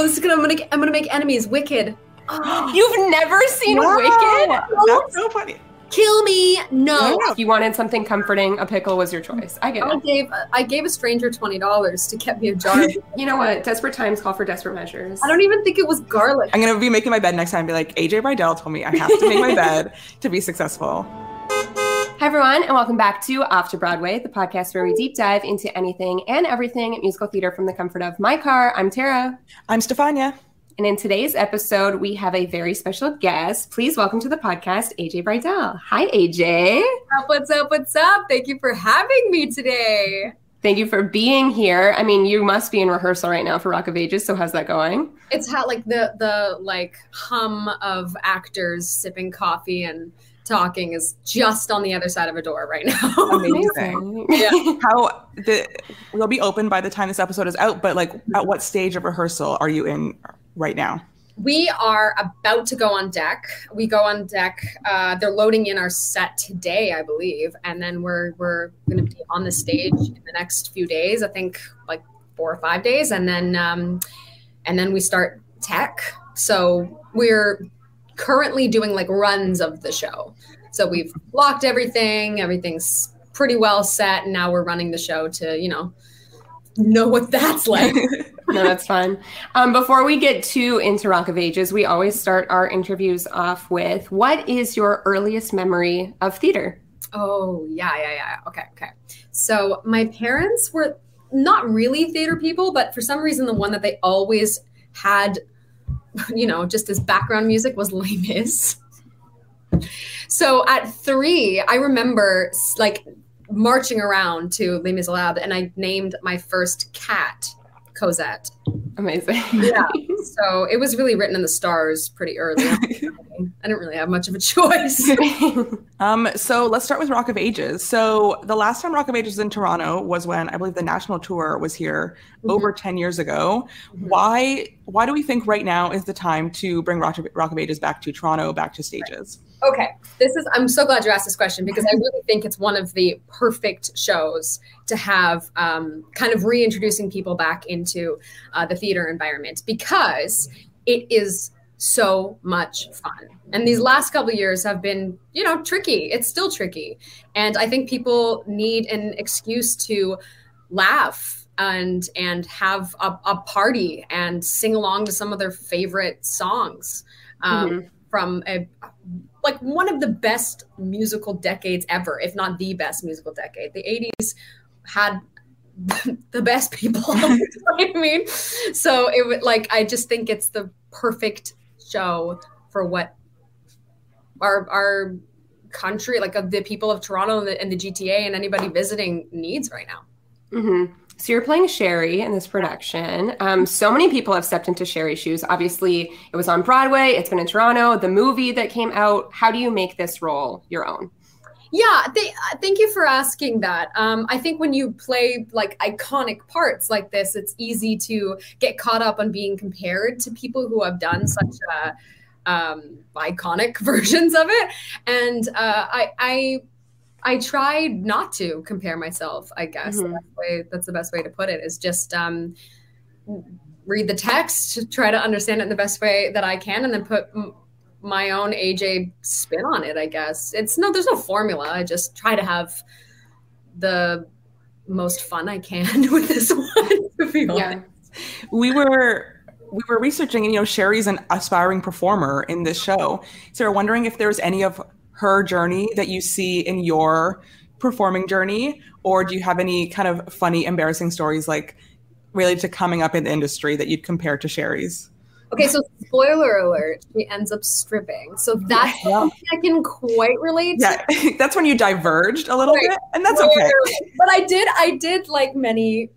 this is I'm gonna make enemies. Wicked. Oh. You've never seen Wicked? That's so funny. Kill me. No. If you wanted something comforting, a pickle was your choice. I get it. I gave a stranger $20 to get me a jar. You know what? Desperate times call for desperate measures. I don't even think it was garlic. I'm going to be making my bed next time and be like, AJ Bridell told me I have to make my bed to be successful. Hi, everyone, and welcome back to Off to Broadway, the podcast where we deep dive into anything and everything musical theater from the comfort of my car. I'm Tara. I'm Stefania. And in today's episode, we have a very special guest. Please welcome to the podcast, AJ Bridell. Hi, AJ. What's up? What's up? Thank you for having me today. Thank you for being here. I mean, you must be in rehearsal right now for Rock of Ages. So how's that going? It's like the hum of actors sipping coffee and talking is just on the other side of a door right now. Amazing. Yeah. We'll be open by the time this episode is out, but at what stage of rehearsal are you in right now? We are about to go on deck. We go on deck. They're loading in our set today, I believe. And then we're going to be on the stage in the next few days, I think 4 or 5 days. And then we start tech. So we're currently doing runs of the show. So we've locked everything. Everything's pretty well set. And now we're running the show to, know what that's like. No, that's fun. Before we get too into Rock of Ages, we always start our interviews off with, what is your earliest memory of theater? Oh, yeah. Okay. So my parents were not really theater people, but for some reason, the one that they always had, just as background music was Les Mis. So at 3, I remember marching around to Les Miserables, and I named my first cat Cosette. Amazing. Yeah. So it was really written in the stars pretty early. I didn't really have much of a choice. So let's start with Rock of Ages. So the last time Rock of Ages was in Toronto was when I believe the national tour was here over 10 years ago. Mm-hmm. Why do we think right now is the time to bring Rock of Ages back to Toronto, back to stages? Okay, I'm so glad you asked this question, because I really think it's one of the perfect shows to have kind of reintroducing people back into the theater environment, because it is so much fun. And these last couple of years have been, tricky. It's still tricky. And I think people need an excuse to laugh and have a party and sing along to some of their favorite songs from one of the best musical decades ever, if not the best musical decade. The 80s had the best people. I mean, so it would I just think it's the perfect show for what our country, the people of Toronto and the GTA and anybody visiting needs right now. Mm-hmm. So you're playing Sherry in this production. So many people have stepped into Sherry's shoes. Obviously, it was on Broadway. It's been in Toronto. The movie that came out. How do you make this role your own? Yeah, thank you for asking that. I think when you play iconic parts like this, it's easy to get caught up on being compared to people who have done such iconic versions of it. And I try not to compare myself, I guess. Mm-hmm. That's the best way to put it, is just read the text, try to understand it in the best way that I can, and then put my own AJ spin on it, I guess. There's no formula. I just try to have the most fun I can with this one, to be honest. We were researching, and Sherry's an aspiring performer in this show. So we're wondering if there's any of her journey that you see in your performing journey, or do you have any kind of funny, embarrassing stories related to coming up in the industry that you'd compare to Sherry's? Okay, so spoiler alert, she ends up stripping. So that's something I can quite relate to. Yeah, that's when you diverged a little bit, and that's okay. But I did like many,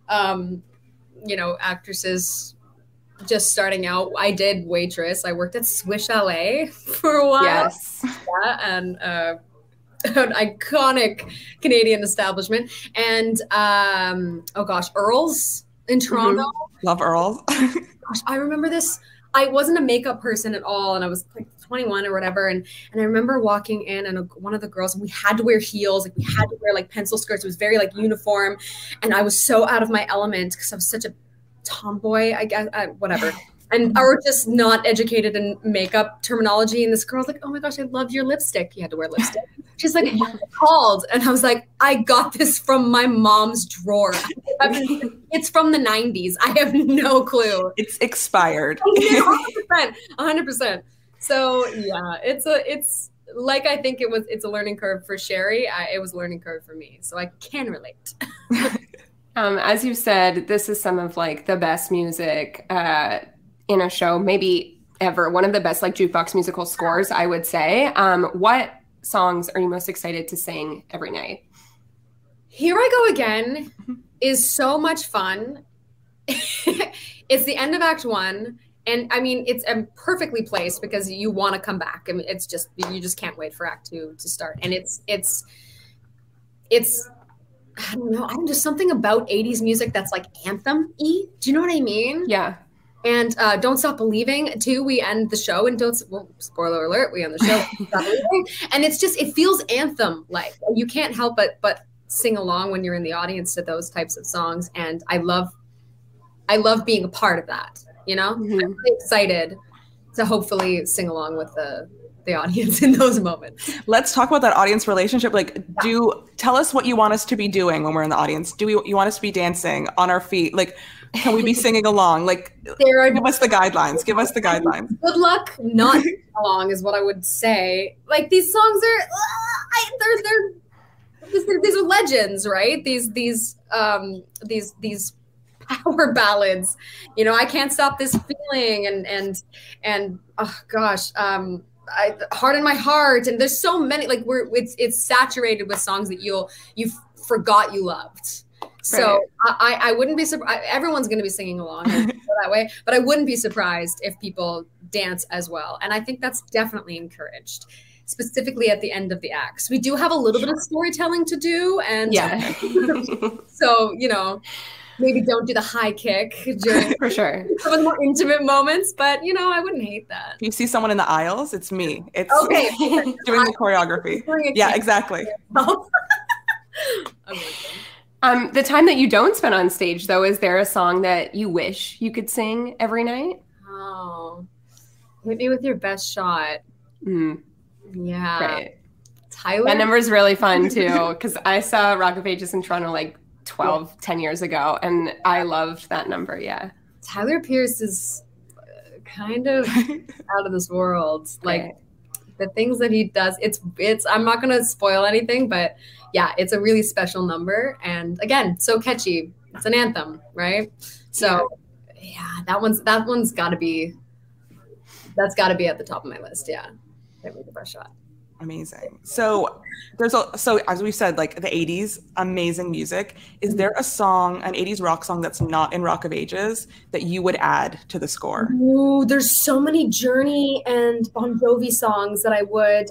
actresses just starting out. I did waitress. I worked at Swiss Chalet for a while. Yes. Yeah, and an iconic Canadian establishment. And, Earl's in Toronto. Mm-hmm. Love Earl's. Gosh, I remember this. I wasn't a makeup person at all, and I was 21 or whatever, and I remember walking in, and one of the girls, and we had to wear heels, we had to wear pencil skirts. It was very uniform, and I was so out of my element because I was such a tomboy, I guess, whatever. and or just not educated in makeup terminology. And this girl's like, "Oh my gosh, I love your lipstick. You had to wear lipstick." She's like, "What's it called?" And I was like, "I got this from my mom's drawer. It's from the 90s. I have no clue. It's expired." 100%, 100%. So yeah, it's like, I think it's a learning curve for Sherry. It was a learning curve for me, so I can relate. As you said, this is some of like the best music in a show, maybe ever. One of the best like jukebox musical scores, I would say. What songs are you most excited to sing every night? Here I Go Again is so much fun. It's the end of Act 1. And I mean, it's perfectly placed because you want to come back. I mean, it's just, you just can't wait for Act 2 to start. And it's, I don't know, I'm just something about 80s music that's like anthem-y. Do you know what I mean? Yeah. And Don't Stop Believing too. We end the show and spoiler alert, we end the show. Stop Believing. And it's just, it feels anthem-like. You can't help but sing along when you're in the audience to those types of songs. And I love being a part of that. You know, I'm really excited to hopefully sing along with the audience in those moments. Let's talk about that audience relationship. Like, tell us what you want us to be doing when we're in the audience. You want us to be dancing on our feet? Like, can we be singing along? Like, give us the guidelines. Give us the guidelines. Good luck not singing along is what I would say. Like, these songs these are legends, right? These power ballads, you know, I Can't Stop This Feeling and oh gosh, Heart in My Heart, and there's so many, like it's saturated with songs that you forgot you loved. So right. I wouldn't be surprised. Everyone's going to be singing along that way, but I wouldn't be surprised if people dance as well. And I think that's definitely encouraged, specifically at the end of the acts. We do have a little bit of storytelling to do, and so you know. Maybe don't do the high kick during for sure some of the more intimate moments, but you know, I wouldn't hate that. If you see someone in the aisles, it's me. It's okay. Doing the choreography. Yeah, exactly. The time that you don't spend on stage, though, is there a song that you wish you could sing every night? Oh, hit me with your best shot. Yeah. Right. Tyler. That number is really fun too, because I saw Rock of Ages in Toronto like 10 years ago, and I loved that number. Yeah. Tyler Pierce is kind of out of this world. Like the things that he does, it's I'm not going to spoil anything, but yeah, it's a really special number. And again, so catchy. It's an anthem, right? So yeah, that one's got to be at the top of my list. Yeah. Hit me with the best shot. Amazing. So as we said, like the 80s, amazing music. Is there a song, an 80s rock song that's not in Rock of Ages that you would add to the score? Ooh, there's so many Journey and Bon Jovi songs that I would.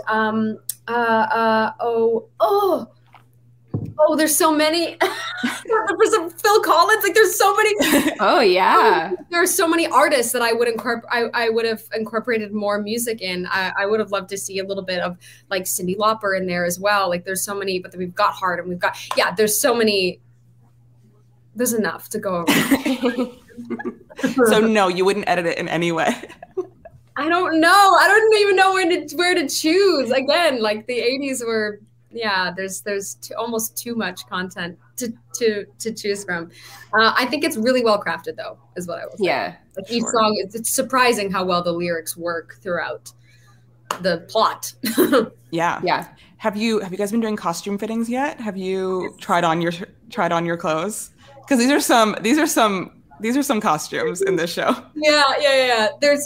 There's so many. For some Phil Collins, like there's so many. Oh yeah. There are so many artists that I would I would have incorporated more music in. I would have loved to see a little bit of like Cyndi Lauper in there as well. Like there's so many, but we've got Heart and we've got there's so many. There's enough to go around. So no, you wouldn't edit it in any way. I don't know. I don't even know where to choose. Again, like the 80s were. Yeah, there's almost too much content to choose from. I think it's really well crafted, though, is what I will say. Yeah, like each song, it's surprising how well the lyrics work throughout the plot. Yeah. Have you guys been doing costume fittings yet? Have you tried on your clothes? Because these are some costumes in this show. Yeah. There's.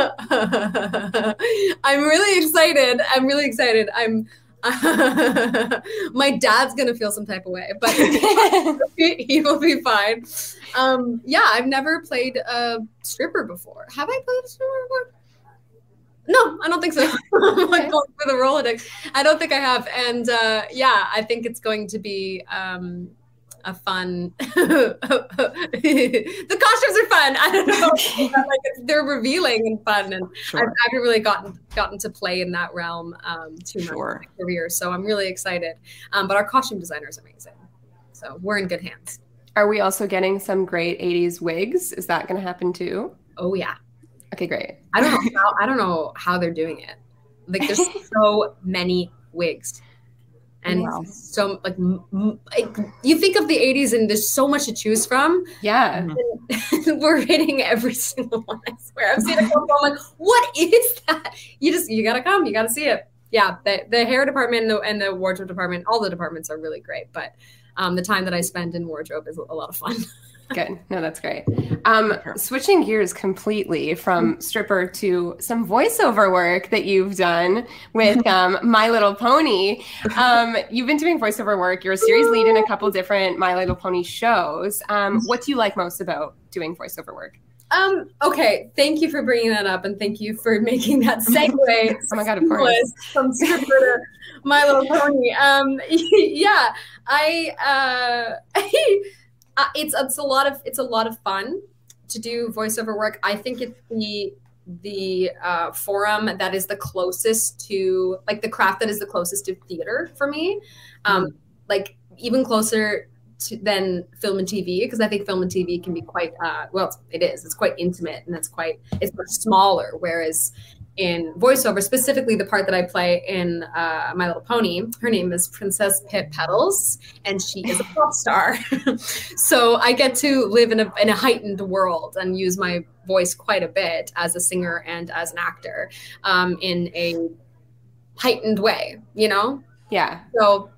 I'm really excited. My dad's gonna feel some type of way, but he will be fine. I've never played a stripper before. Have I played a stripper before? No, I don't think so. I'm like going for the Rolodex. I don't think I have. And I think it's going to be a fun. The costumes are fun. I don't know, they're revealing and fun, and I haven't really gotten to play in that realm too much in my career. So I'm really excited. But our costume designer is amazing, so we're in good hands. Are we also getting some great 80s wigs? Is that going to happen too? Oh yeah. Okay, great. I don't know how they're doing it. Like there's so many wigs. And Wow. so like you think of the 80s and there's so much to choose from. Yeah. We're hitting every single one, I swear. I've seen a couple, I'm like, what is that? You gotta come, you gotta see it. Yeah, the hair department and the wardrobe department, all the departments are really great. But the time that I spend in wardrobe is a lot of fun. Good. No, that's great. Switching gears completely from stripper to some voiceover work that you've done with My Little Pony. You've been doing voiceover work. You're a series lead in a couple different My Little Pony shows. What do you like most about doing voiceover work? Okay, thank you for bringing that up, and thank you for making that segue. Oh my God, of course. From stripper to My Little Pony. Yeah, it's a lot of fun to do voiceover work. I think it's the forum that is the closest to, like, the craft that is the closest to theater for me. Like even closer than film and TV, because I think film and TV can be quite it's quite intimate, and it's much smaller, whereas in voiceover, specifically the part that I play in My Little Pony, her name is Princess Pip Petals, and she is a pop star. So I get to live in a heightened world and use my voice quite a bit as a singer and as an actor in a heightened way, you know? Yeah. So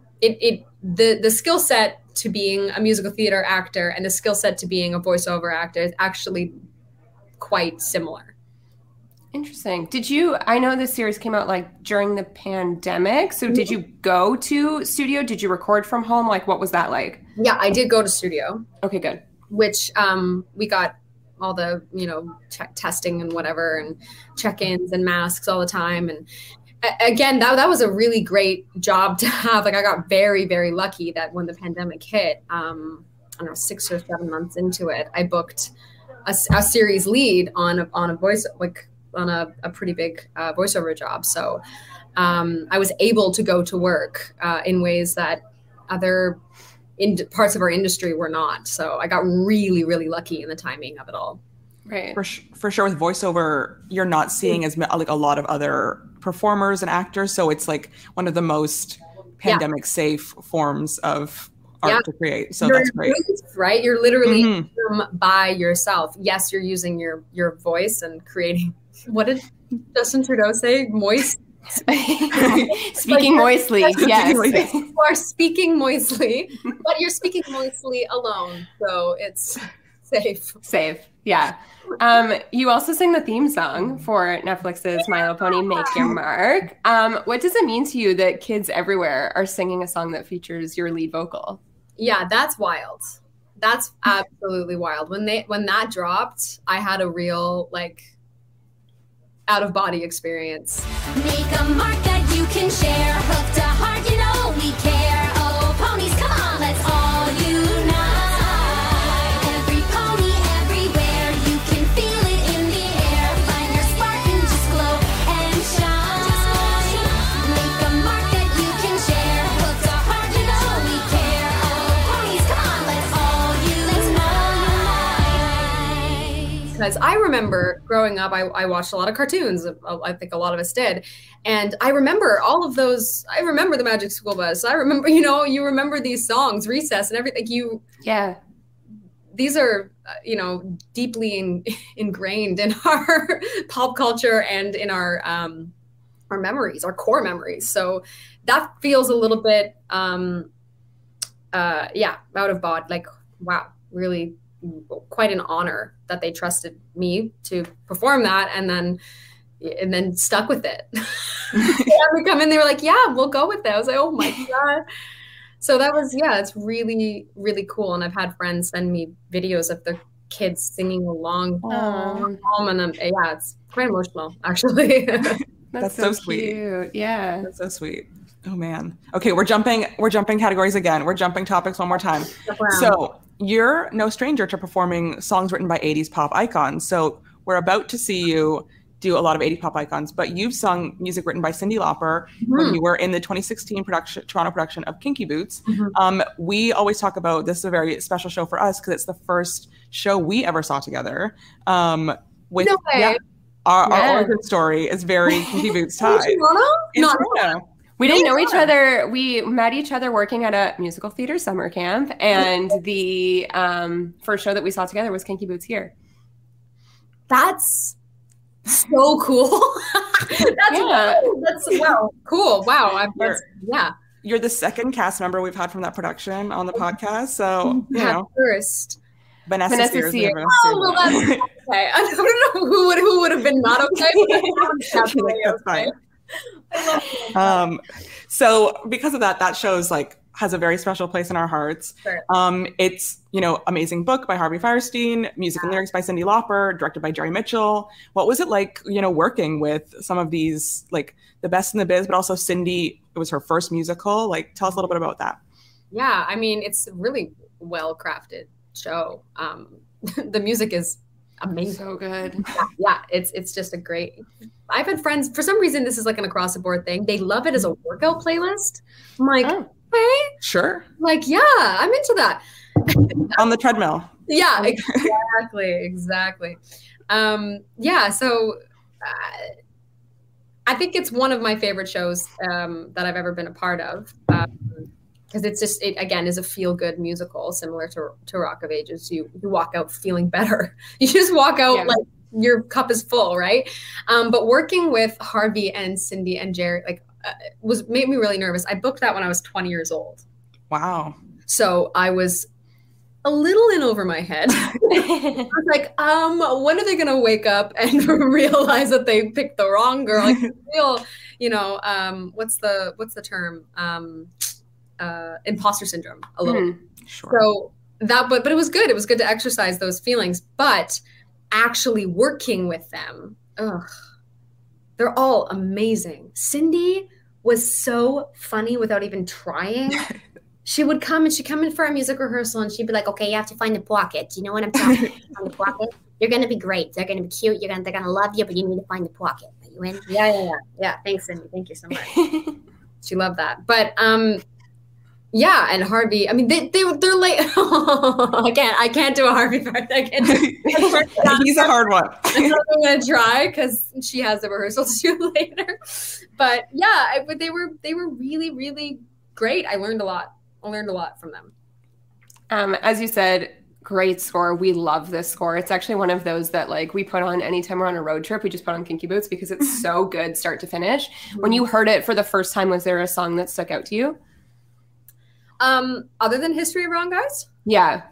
the skill set to being a musical theater actor and the skill set to being a voiceover actor is actually quite similar. Interesting. I know this series came out like during the pandemic. So did you go to studio? Did you record from home? Like, what was that like? Yeah, I did go to studio. Okay, good. Which we got all the, testing and whatever, and check-ins and masks all the time. And again, that was a really great job to have. Like, I got very, very lucky that when the pandemic hit, I don't know, 6 or 7 months into it, I booked a series lead on a voice, like, on a pretty big voiceover job. So I was able to go to work in ways that other parts of our industry were not. So I got really, really lucky in the timing of it all. Right. For sure, with voiceover, you're not seeing as like a lot of other performers and actors. So it's like one of the most pandemic safe forms of art to create. So that's great. Right? You're literally by yourself. Yes, you're using your voice and creating. What did Justin Trudeau say? Moist? Speaking moistly, yes. You are speaking moistly, but you're speaking moistly alone. So it's safe. Safe, yeah. You also sing the theme song for Netflix's My Little Pony, Make Your Mark. What does it mean to you that kids everywhere are singing a song that features your lead vocal? Yeah, that's wild. That's absolutely wild. When that dropped, I had a real, like, out-of-body experience. Make a mark that you can share. Hooked to heart, you know we care. Oh, ponies, come on, let's all unite. Every pony, everywhere, you can feel it in the air. Find your spark and just glow and shine. Make a mark that you can share. Hooked to heart, you know we care. Oh, ponies, come on, let's all unite. Because I remember growing up, I watched a lot of cartoons. I think a lot of us did. And I remember all of those. I remember the Magic School Bus. I remember, you remember these songs, Recess and everything. These are, deeply ingrained in our pop culture and in our memories, our core memories. So that feels a little bit, out of body. Like, wow, really quite an honor that they trusted me to perform that, and then stuck with it. We come in, they were like, yeah, we'll go with that. I was like, oh my God. So that was, it's really, really cool. And I've had friends send me videos of their kids singing along. And it's quite emotional, actually. That's so sweet. Cute. Yeah. That's so sweet. Oh man. Okay, we're jumping categories again. We're jumping topics one more time. So you're no stranger to performing songs written by 80s pop icons. So we're about to see you do a lot of 80s pop icons, but you've sung music written by Cyndi Lauper when you were in the 2016 Toronto production of Kinky Boots. We always talk about, this is a very special show for us because it's the first show we ever saw together. with No way. our Yeah. origin story is very Kinky Boots tied. Toronto? In Not Toronto. We didn't know each other. We met each other working at a musical theater summer camp, and the first show that we saw together was Kinky Boots here. That's so cool. That's wow. Cool. Wow. Yeah. You're the second cast member we've had from that production on the podcast. So, you At know, first. Vanessa Sears. Sears. Oh, well, that's okay. I don't know who would have been not okay. But that's That's okay. fine. So because of that show's like has a very special place in our hearts. Sure. It's, you know, amazing book by Harvey Firestein, music and lyrics by Cyndi Lauper, directed by Jerry Mitchell. What was it like, you know, working with some of these, like the best in the biz, but also Cyndi, it was her first musical. Like, tell us a little bit about that. Yeah, I mean, it's a really well crafted show. The music is amazing. So good. Yeah, it's just a great. I've had friends, for some reason, this is like an across the board thing. They love it as a workout playlist. I'm like, hey, Sure. like, yeah, I'm into that. On the treadmill. Yeah, exactly. Yeah, so I think it's one of my favorite shows that I've ever been a part of. Because it's just, it again is a feel good musical similar to Rock of Ages. You walk out feeling better. You just walk out like your cup is full, right? But working with Harvey and Cyndi and Jerry like made me really nervous. I booked that when I was 20 years old. Wow. So I was a little in over my head. I was like, when are they gonna wake up and realize that they picked the wrong girl? Like real, you know, what's the term? Imposter syndrome a little. Sure. So that, but it was good. It was good to exercise those feelings, but actually working with them, they're all amazing. Cyndi was so funny without even trying. She would come and she'd come in for a music rehearsal and she'd be like, okay, you have to find the pocket. You know what I'm talking about? Find the pocket. You're going to be great. They're going to be cute. They're going to love you, but you need to find the pocket. Are you in? Yeah. Thanks, Cyndi. Thank you so much. She loved that. But, yeah, and Harvey, I mean, they're like, I can't do a Harvey part. I can't do He's a hard one. I'm not going to try because she has the rehearsal to do later. But yeah, but they were really, really great. I learned a lot from them. As you said, great score. We love this score. It's actually one of those that like we put on anytime we're on a road trip. We just put on Kinky Boots because it's so good start to finish. When you heard it for the first time, was there a song that stuck out to you? Other than History of Wrong Guys? Yeah.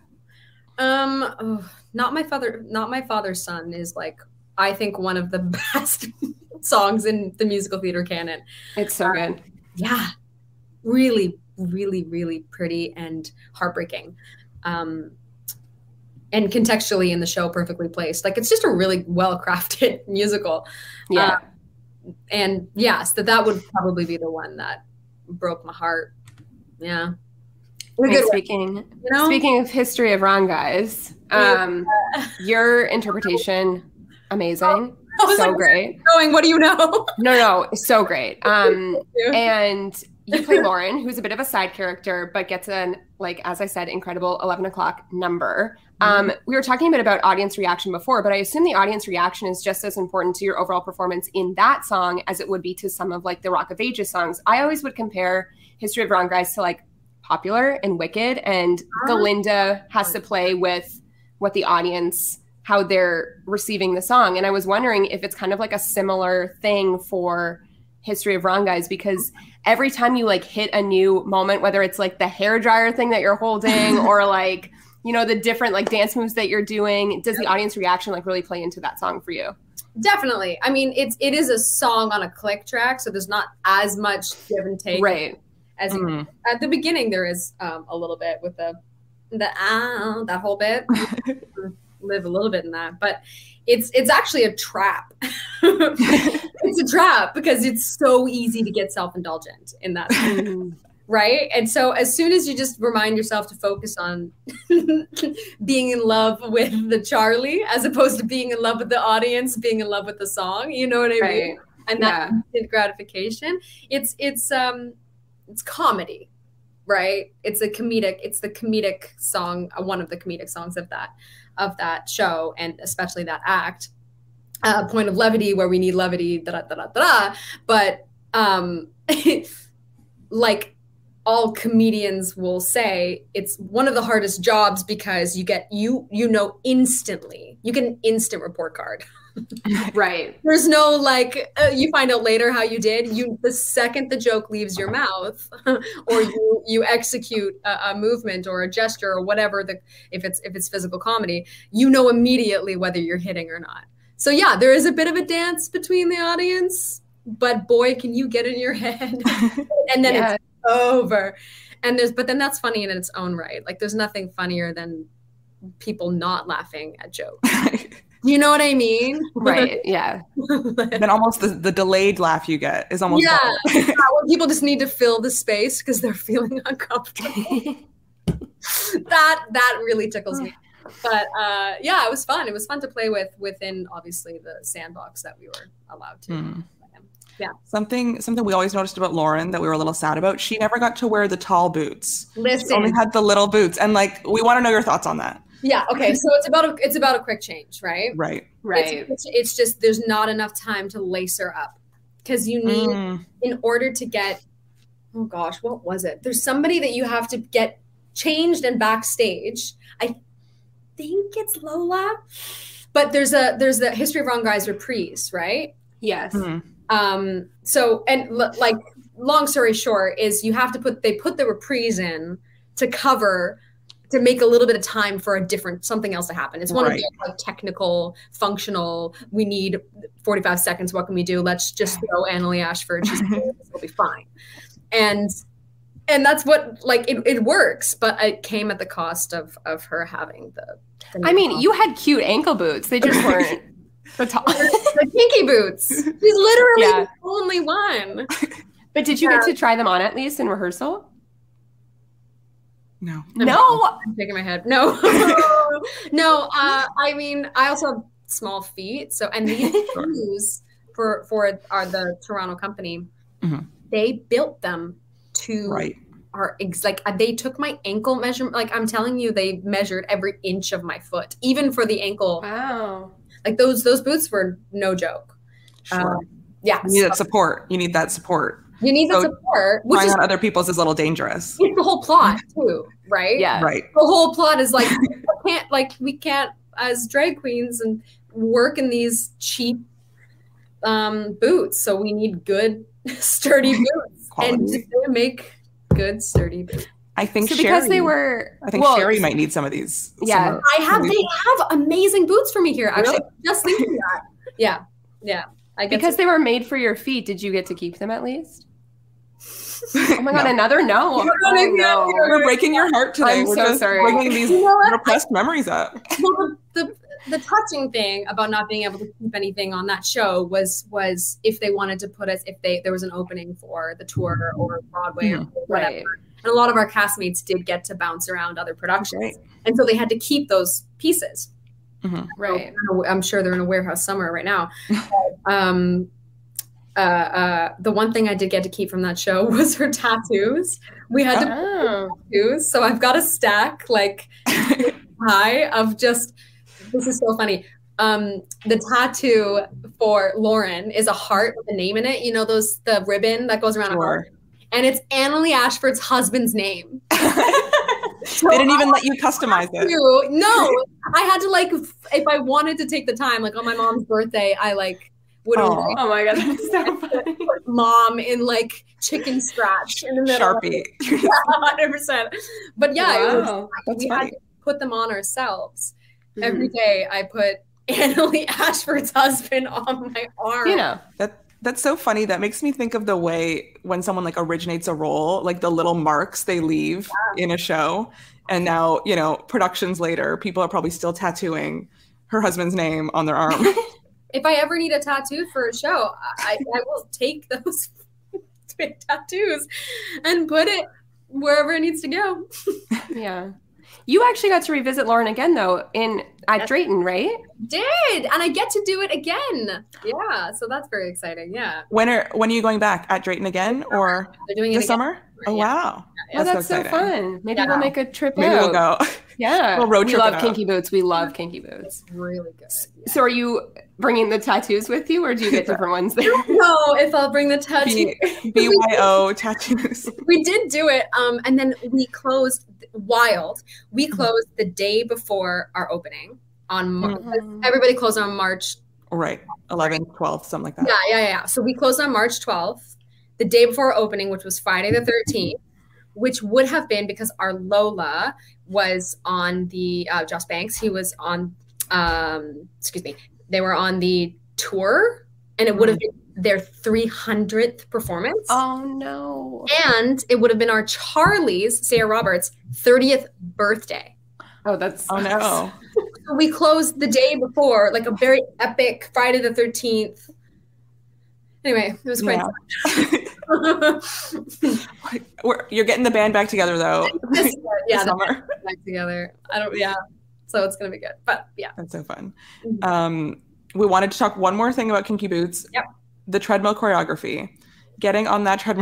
Not My Father's Son is like, I think one of the best songs in the musical theater canon. It's so good. Yeah. Really, really, really pretty and heartbreaking. And contextually in the show perfectly placed. Like it's just a really well-crafted musical. Yeah. And yes, that would probably be the one that broke my heart. Yeah. Speaking of History of Wrong Guys, your interpretation, amazing. So great. What do you know? No, so great. And you play Lauren, who's a bit of a side character, but gets an, like, as I said, incredible 11 o'clock number. We were talking a bit about audience reaction before, but I assume the audience reaction is just as important to your overall performance in that song as it would be to some of like the Rock of Ages songs. I always would compare History of Wrong Guys to like Popular and Wicked, and Belinda has to play with what the audience, how they're receiving the song. And I was wondering if it's kind of like a similar thing for History of Wrong Guys, because every time you like hit a new moment, whether it's like the hairdryer thing that you're holding or like, you know, the different like dance moves that you're doing, does the audience reaction like really play into that song for you? Definitely. I mean, it is a song on a click track, so there's not as much give and take. Right. As at the beginning, there is a little bit with that whole bit. Live a little bit in that, but it's actually a trap. It's a trap because it's so easy to get self-indulgent in that, right? And so as soon as you just remind yourself to focus on being in love with the Charlie as opposed to being in love with the audience, being in love with the song, you know what I mean? And that instant gratification, it's comedy, right? It's the comedic song, one of the comedic songs of that show, and especially that act. point of levity where we need levity, da da da da da. But like all comedians will say, it's one of the hardest jobs because you get instantly. You get an instant report card. Right. There's no like you find out later how you did. The second the joke leaves your mouth, or you execute a movement or a gesture or whatever. If it's physical comedy, you know immediately whether you're hitting or not. So yeah, there is a bit of a dance between the audience, but boy, can you get in your head, and then it's over. But then that's funny in its own right. Like there's nothing funnier than people not laughing at jokes. You know what I mean? Right. Yeah. Then almost the delayed laugh you get is almost when people just need to fill the space because they're feeling uncomfortable. that really tickles me. But it was fun. It was fun to play within obviously the sandbox that we were allowed to. Yeah. Something we always noticed about Lauren that we were a little sad about. She never got to wear the tall boots. Listen. She only had the little boots, and like we want to know your thoughts on that. Yeah. Okay. So it's about a quick change, right? Right. It's just there's not enough time to lace her up because you need in order to get. Oh gosh, what was it? There's somebody that you have to get changed and backstage. I think it's Lola, but there's the History of Wrong Guys reprise, right? Yes. So like long story short is you have to put the reprise in to cover. To make a little bit of time for something else to happen. It's one of the like technical, functional, we need 45 seconds. What can we do? Let's just throw Annalee Ashford. It'll be fine. And that's what, like, it works, but it came at the cost of her having the I mean, you had cute ankle boots. They just weren't the tall. The kinky boots. She's literally the only one. But did you get to try them on at least in rehearsal? No. I'm shaking my head. No. No. I mean, I also have small feet. So, and these shoes for are the Toronto company. Mm-hmm. They built them to they took my ankle measurement. Like I'm telling you, they measured every inch of my foot, even for the ankle. Wow. Like those boots were no joke. Sure. You need that support. You need that support. You need the support. Which is on other people's is a little dangerous. It's the whole plot too, right? Yeah. Right. The whole plot is like we can't as drag queens and work in these cheap boots. So we need good, sturdy boots. And they make good, sturdy boots. I think Sherry might need some of these. Yeah. They have amazing boots for me here. Actually, really? Just thinking that. Yeah. Yeah. Because they were made for your feet, did you get to keep them at least? Oh my God, another no. No. We're breaking your heart today. I'm so sorry. Bringing these repressed memories up. Well, the touching thing about not being able to keep anything on that show was if they wanted to put us, there was an opening for the tour or Broadway or whatever. Right. And a lot of our castmates did get to bounce around other productions. Right. And so they had to keep those pieces. Mm-hmm. Right. So, I'm sure they're in a warehouse somewhere right now. The one thing I did get to keep from that show was her tattoos. We had to put tattoos. So I've got a stack like high of just, this is so funny. The tattoo for Lauren is a heart with a name in it. You know, the ribbon that goes around a heart. And it's Annalee Ashford's husband's name. So they didn't even let you customize it. No, I had to if I wanted to take the time, like on my mom's birthday, I would have. Oh my God, that's so funny. Put mom in chicken scratch in the middle. Sharpie. 100%. But yeah, we had to put them on ourselves. Mm-hmm. Every day I put Annalee Ashford's husband on my arm. You know. That's so funny. That makes me think of the way when someone originates a role, the little marks they leave in a show. And now, productions later, people are probably still tattooing her husband's name on their arm. If I ever need a tattoo for a show, I will take those tattoos and put it wherever it needs to go. Yeah. You actually got to revisit Lauren again, though, at Drayton, right? Did, and I get to do it again. Yeah, so that's very exciting. Yeah. When are you going back at Drayton again, or they're doing this summer? Oh wow! That's so fun. Maybe we'll make a trip. Maybe we'll go. Yeah. Well, road we trip love it up. Kinky Boots. We love Kinky Boots. Really good. So are you bringing the tattoos with you or do you get different ones there? No, if I'll bring the tattoo. BYO tattoos. We did do it. And then we closed wild. We closed the day before our opening on everybody closed on March. Right. 11th, 12th, something like that. Yeah. So we closed on March 12th, the day before our opening, which was Friday the 13th, which would have been because our Lola was on the Joss Banks. He was on they were on the tour, and it would have been their 300th performance. Oh no. And it would have been our Charlie's, Sarah Roberts, 30th birthday. Oh, that's Oh no. So we closed the day before, like a very epic Friday the 13th. Anyway, it was quite You're getting the band back together though. this Summer. back together. So it's gonna be good. But yeah. That's so fun. We wanted to talk one more thing about Kinky Boots. Yep. The treadmill choreography. Getting on that treadmill.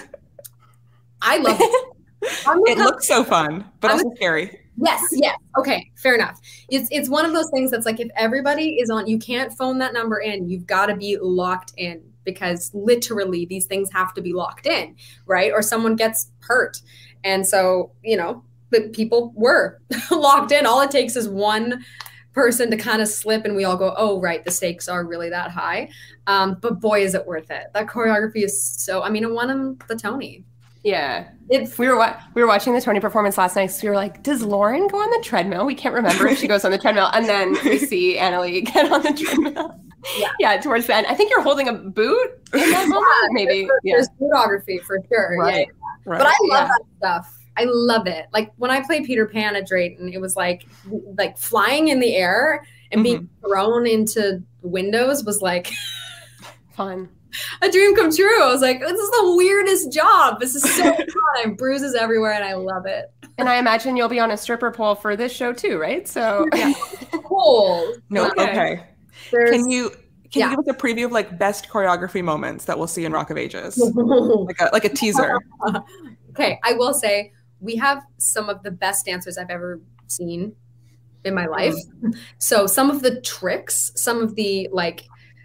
I love it. It looks so fun, but also scary. Yes. Okay, fair enough. It's one of those things that's like if everybody is on, you can't phone that number in. You've got to be locked in because literally these things have to be locked in, right? Or someone gets hurt. And so, but people were locked in. All it takes is one person to kind of slip and we all go, oh, right, the stakes are really that high. But boy, is it worth it. That choreography is so, it won him the Tony. Yeah. We were watching the Tony performance last night, so we were like, does Lauren go on the treadmill? We can't remember if she goes on the treadmill. And then we see Annalie get on the treadmill. Yeah, towards the end. I think you're holding a boot in that moment, maybe. There's photography for sure. Right. Yeah. Right. But I love that stuff. I love it. Like when I played Peter Pan at Drayton, it was like flying in the air and being thrown into windows was like fun. A dream come true. I was like, this is the weirdest job. This is so fun. I have bruises everywhere and I love it. And I imagine you'll be on a stripper pole for this show too, right? So cool. No, okay. Can you give us a preview of like best choreography moments that we'll see in Rock of Ages? like a teaser. Okay, I will say we have some of the best dancers I've ever seen in my life. So some of the tricks, some of the like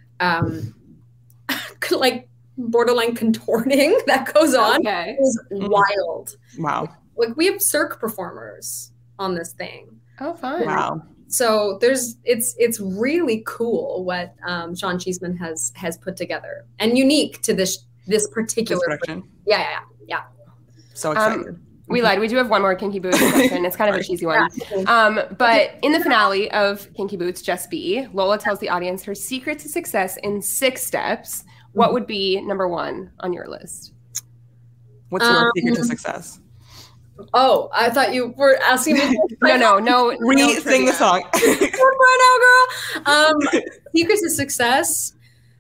borderline contorting that goes on is wild. Wow. Like we have Cirque performers on this thing. Oh, fun. Wow. So it's really cool what Sean Cheeseman has put together and unique to this particular production. Yeah. So excited. We lied. We do have one more Kinky Boots question. It's kind of a cheesy one. But in the finale of Kinky Boots Just Be, Lola tells the audience her secret to success in 6 steps. What would be number 1 on your list? What's your secret to success? Oh, I thought you were asking me. No. Sing the song. Right now, girl. Secret to success.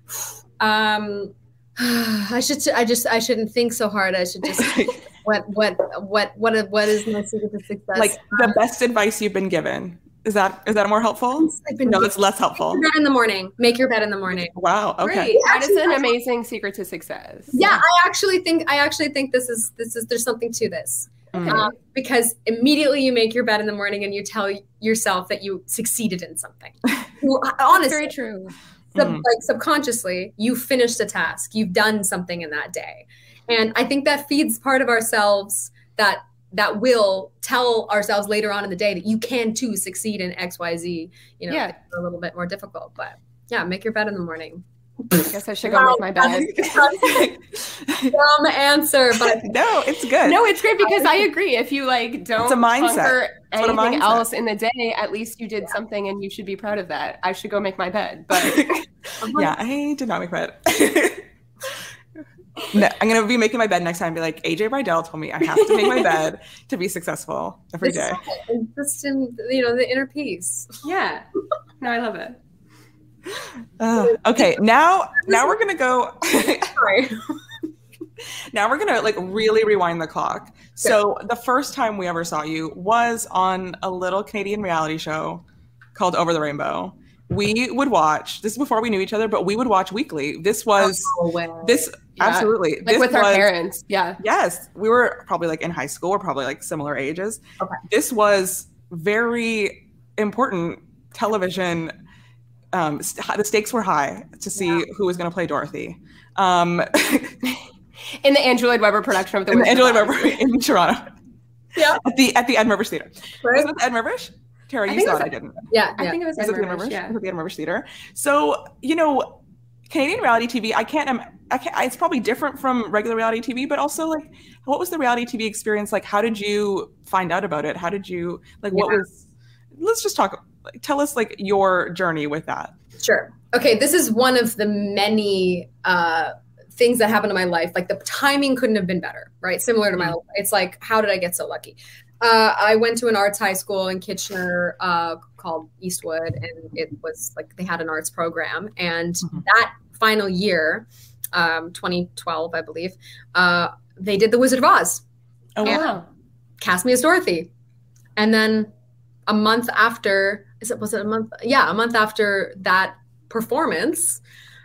I shouldn't think so hard. I should just what is my secret to success? Like the best advice you've been given. Is that more helpful? No, it's less helpful. Make your bed in the morning. Make your bed in the morning. Wow. Okay. Great. That is an amazing secret to success. Yeah, I actually think this is there's something to this. Because immediately you make your bed in the morning and you tell yourself that you succeeded in something. Honestly, very true. Subconsciously, you finished a task. You've done something in that day, and I think that feeds part of ourselves that will tell ourselves later on in the day that you can too succeed in X, Y, Z. It's a little bit more difficult, but yeah, make your bed in the morning. I guess I should go make my bed. Dumb answer, but no, it's good. No, it's great because I agree. If you don't it's a mindset. Conquer anything else in the day, at least you did something, and you should be proud of that. I should go make my bed, but yeah, I did not make my bed. No, I'm gonna be making my bed next time. And be like, AJ Bridell told me I have to make my bed to be successful every day. Just in the inner peace. Yeah, no, I love it. Okay, now we're gonna go. Sorry. Now we're gonna really rewind the clock. So the first time we ever saw you was on a little Canadian reality show called Over the Rainbow. We would watch. This is before we knew each other, but we would watch weekly. This was absolutely with our parents. Yeah. Yes, we were probably in high school. We're probably similar ages. Okay. This was very important television. The stakes were high to see who was going to play Dorothy. In the Andrew Lloyd Webber production of the Wizard Andrew of Lloyd Oz. Webber in Toronto. Yeah. At the Ed Murvish Theater. Right. Was it the Ed Murvish? Tara, you think saw it it. was- I didn't. Yeah. I think it was Was Ed it the Ed Murvish, Murvish? yeah. Was it the Ed Murvish Theater? So, you know, Canadian reality TV, I can't, it's probably different from regular reality TV, but also like, what was the reality TV experience like? How did you find out about it? How did you, like, what was, let's just talk, tell us like your journey with that. Sure. Okay, this is one of the many things that happened in my life. Like the timing couldn't have been better, right? Similar to my life. It's like, how did I get so lucky? I went to an arts high school in Kitchener called Eastwood, and it was like they had an arts program. And that final year, 2012, I believe, they did The Wizard of Oz. Oh, Yeah. wow. Cast me as Dorothy. And then a month after, was it a month? Yeah, a month after that performance,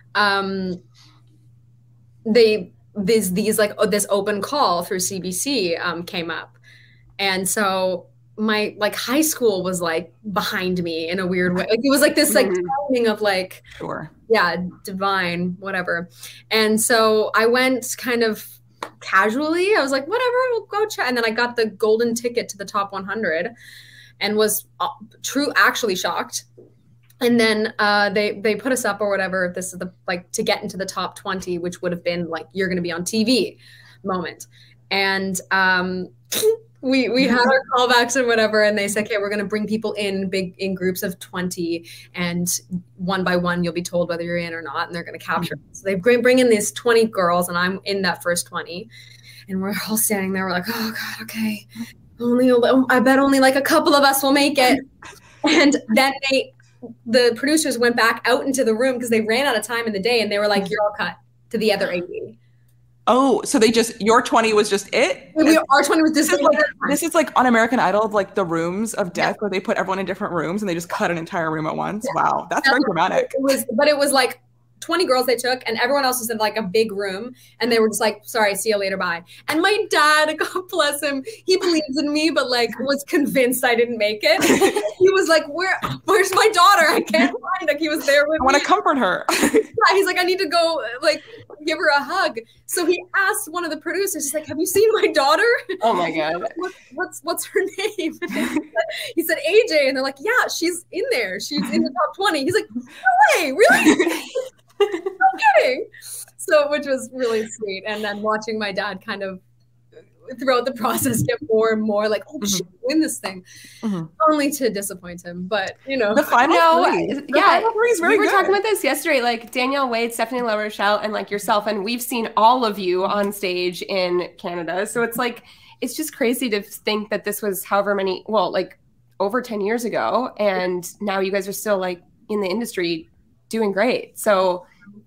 this open call through CBC came up. And so my like high school was like behind me in a weird way. Like it was like this like timing of like, Sure. yeah, divine, whatever. And so I went kind of casually. I was like, whatever, we'll go chat. And then I got the golden ticket to the top 100 and was actually shocked. And then they put us up or whatever. This is the like to get into the top 20, which would have been like, you're going to be on TV moment. And we had our callbacks and whatever, and they said, okay, we're going to bring people in groups of 20, and one by one, you'll be told whether you're in or not, and they're going to capture. So they bring in these 20 girls, and I'm in that first 20, and we're all standing there. We're like, oh God, okay. I bet only like a couple of us will make it. And then the producers went back out into the room because they ran out of time in the day, and they were like, you're all cut to the other 80. Oh, so your 20 was just it? Our 20 was just This is like on American Idol, like the rooms of death where they put everyone in different rooms and they just cut an entire room at once. Yeah. Wow, that's very dramatic. It was like 20 girls they took, and everyone else was in like a big room, and they were just like, sorry, see you later, bye. And my dad, God bless him, he believes in me, but like was convinced I didn't make it. He was like, where's my daughter? I can't find her. He was there with me. I want to comfort her. Yeah, he's like, I need to go like give her a hug. So he asked one of the producers, he's like, have you seen my daughter? Oh my God. What's her name? He said AJ, and they're like, yeah, she's in there. She's in the top 20. He's like, no way, really? No kidding. So, which was really sweet. And then watching my dad kind of throughout the process get more and more like, oh, shit, win this thing, only to disappoint him. But you know, the final three is very we were good. talking about this yesterday. Like Danielle Wade, Stephanie La Rochelle, and like yourself, and we've seen all of you on stage in Canada. So it's like it's just crazy to think that this was like over 10 years ago, and now you guys are still like in the industry doing great. So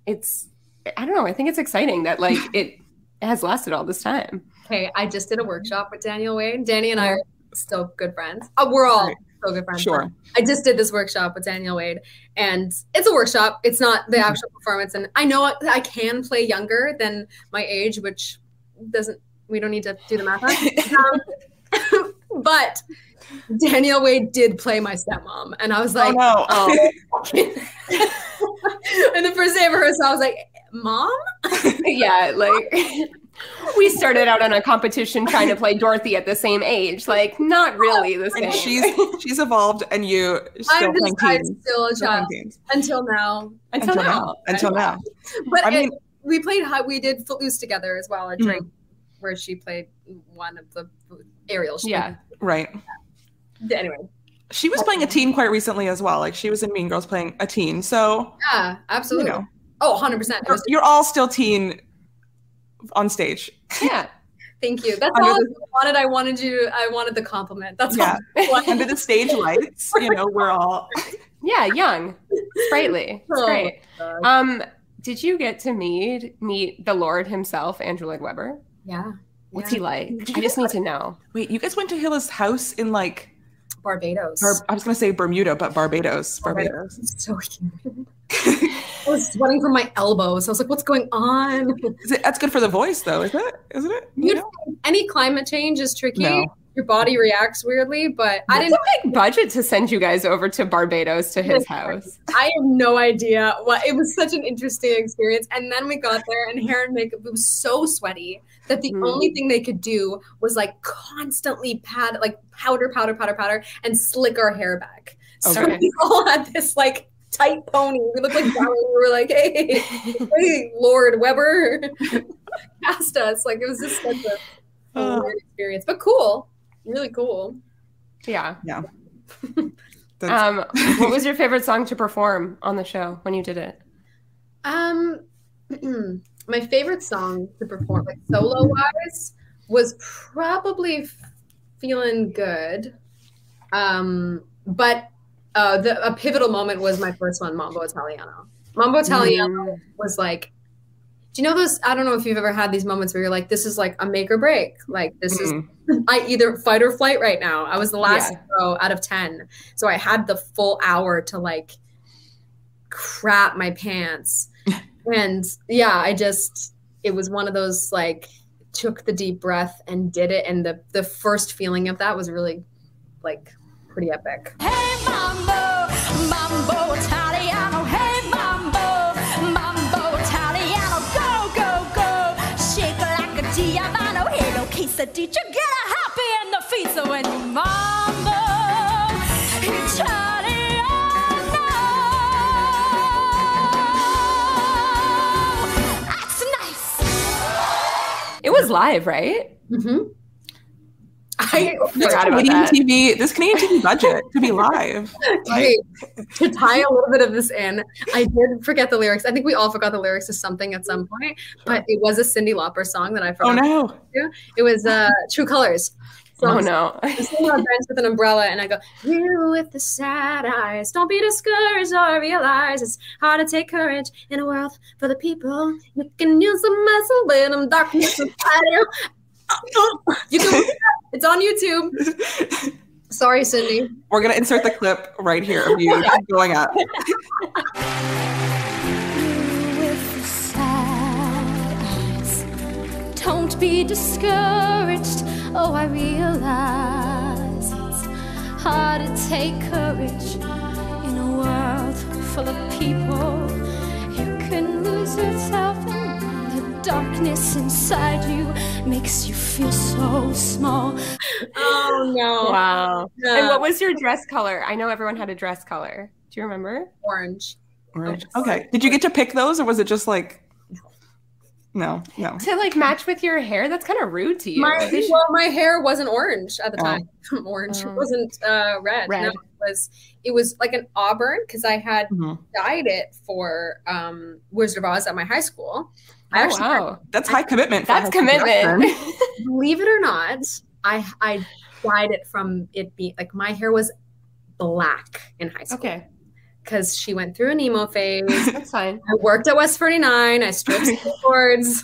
I don't know. I think it's exciting that like it has lasted all this time. Okay, I just did a workshop with Danielle Wade. Danny and I are still good friends. We're all still good friends. Sure. I just did this workshop with Danielle Wade, and it's a workshop. It's not the actual performance. And I know I can play younger than my age, which we don't need to do the math on. But Danielle Wade did play my stepmom, and I was like, oh no. And the first day of rehearsal, I was like, Mom? Yeah, like we started out on a competition trying to play Dorothy at the same age. Like, not really the same. And she's evolved, and you still playing teens. Still a child until now. Until now. But we played we did Footloose together as well, a drink where she played one of the Ariel. Right. Anyway. She was playing a teen quite recently as well. Like she was in Mean Girls playing a teen. So yeah, absolutely. You know, 100%. You're all still teen on stage. Yeah. Thank you. That's all I wanted. I wanted the compliment. That's all. Under the stage lights, we're all young, sprightly. It's great. Did you get to meet the Lord himself, Andrew Lloyd Webber? Yeah. What's he like? I just need to know. Wait, you guys went to his house in like Barbados. I was going to say Bermuda, but Barbados. So humid. I was sweating from my elbows. I was like, what's going on? That's good for the voice, though, isn't it? Any climate change is tricky. No. your body reacts weirdly, but I It's didn't. a big budget to send you guys over to Barbados to his house. I have no idea what. It was such an interesting experience. And then we got there, and hair and makeup. It was so sweaty that the only thing they could do was like constantly powder, and slick our hair back. So Okay. we all had this like tight pony. We looked like we were like, hey, Lord Weber, cast us. Like it was just such a weird experience, but cool, really cool. Yeah. Yeah. That's- What was your favorite song to perform on the show when you did it? My favorite song to perform, like solo wise, was probably "Feeling Good." But a pivotal moment was my first one, Mambo Italiano. Mambo Italiano was like, do you know those? I don't know if you've ever had these moments where you're like, this is like a make or break. Like this is, I either fight or flight right now. I was the last row out of 10. So I had the full hour to like crap my pants. And yeah, it was one of those like, took the deep breath and did it. And the first feeling of that was really like pretty epic. Hey mambo, mambo Italiano. Hey mambo, mambo Italiano. Go, go, go. Shake like a Giovanni. Hello, quesadilla. Get a happy in the feet. So when you mambo Italiano. That's nice. It was live, right? I Forgot about Canadian that. TV, this Canadian TV budget to be live. Okay, to tie a little bit of this in, I did forget the lyrics. I think we all forgot the lyrics to something at some point, but it was a Cyndi Lauper song that I forgot. Oh no. To. It was True Colors. So Oh I'm no. sitting on a bench with an umbrella, and I go, "You with the sad eyes, don't be discouraged or realize it's hard to take courage in a world for the people. You can use some muscle, but I'm darkness inside you." You can look it up. It's on YouTube. Sorry, Cindy. We're gonna insert the clip right here of you going up. With the sad eyes, don't be discouraged. Oh, I realize it's hard to take courage in a world full of people. You can lose yourself in the darkness inside you, makes you feel so small. Oh no. Wow. No. And what was your dress color? I know everyone had a dress color. Do you remember? Orange. Orange. Okay. Did you get to pick those, or was it just like? No. To like match with your hair? That's kind of rude to you. My hair wasn't orange at the time. Orange. It wasn't red. Red. No, it was like an auburn because I had dyed it for Wizard of Oz at my high school. I actually, wow. That's high commitment. For That's a high school commitment. production. believe it or not, I dyed it from it being like my hair was black in high school. Okay. Because she went through an emo phase. That's fine. I worked at West 49. I stripped skateboards.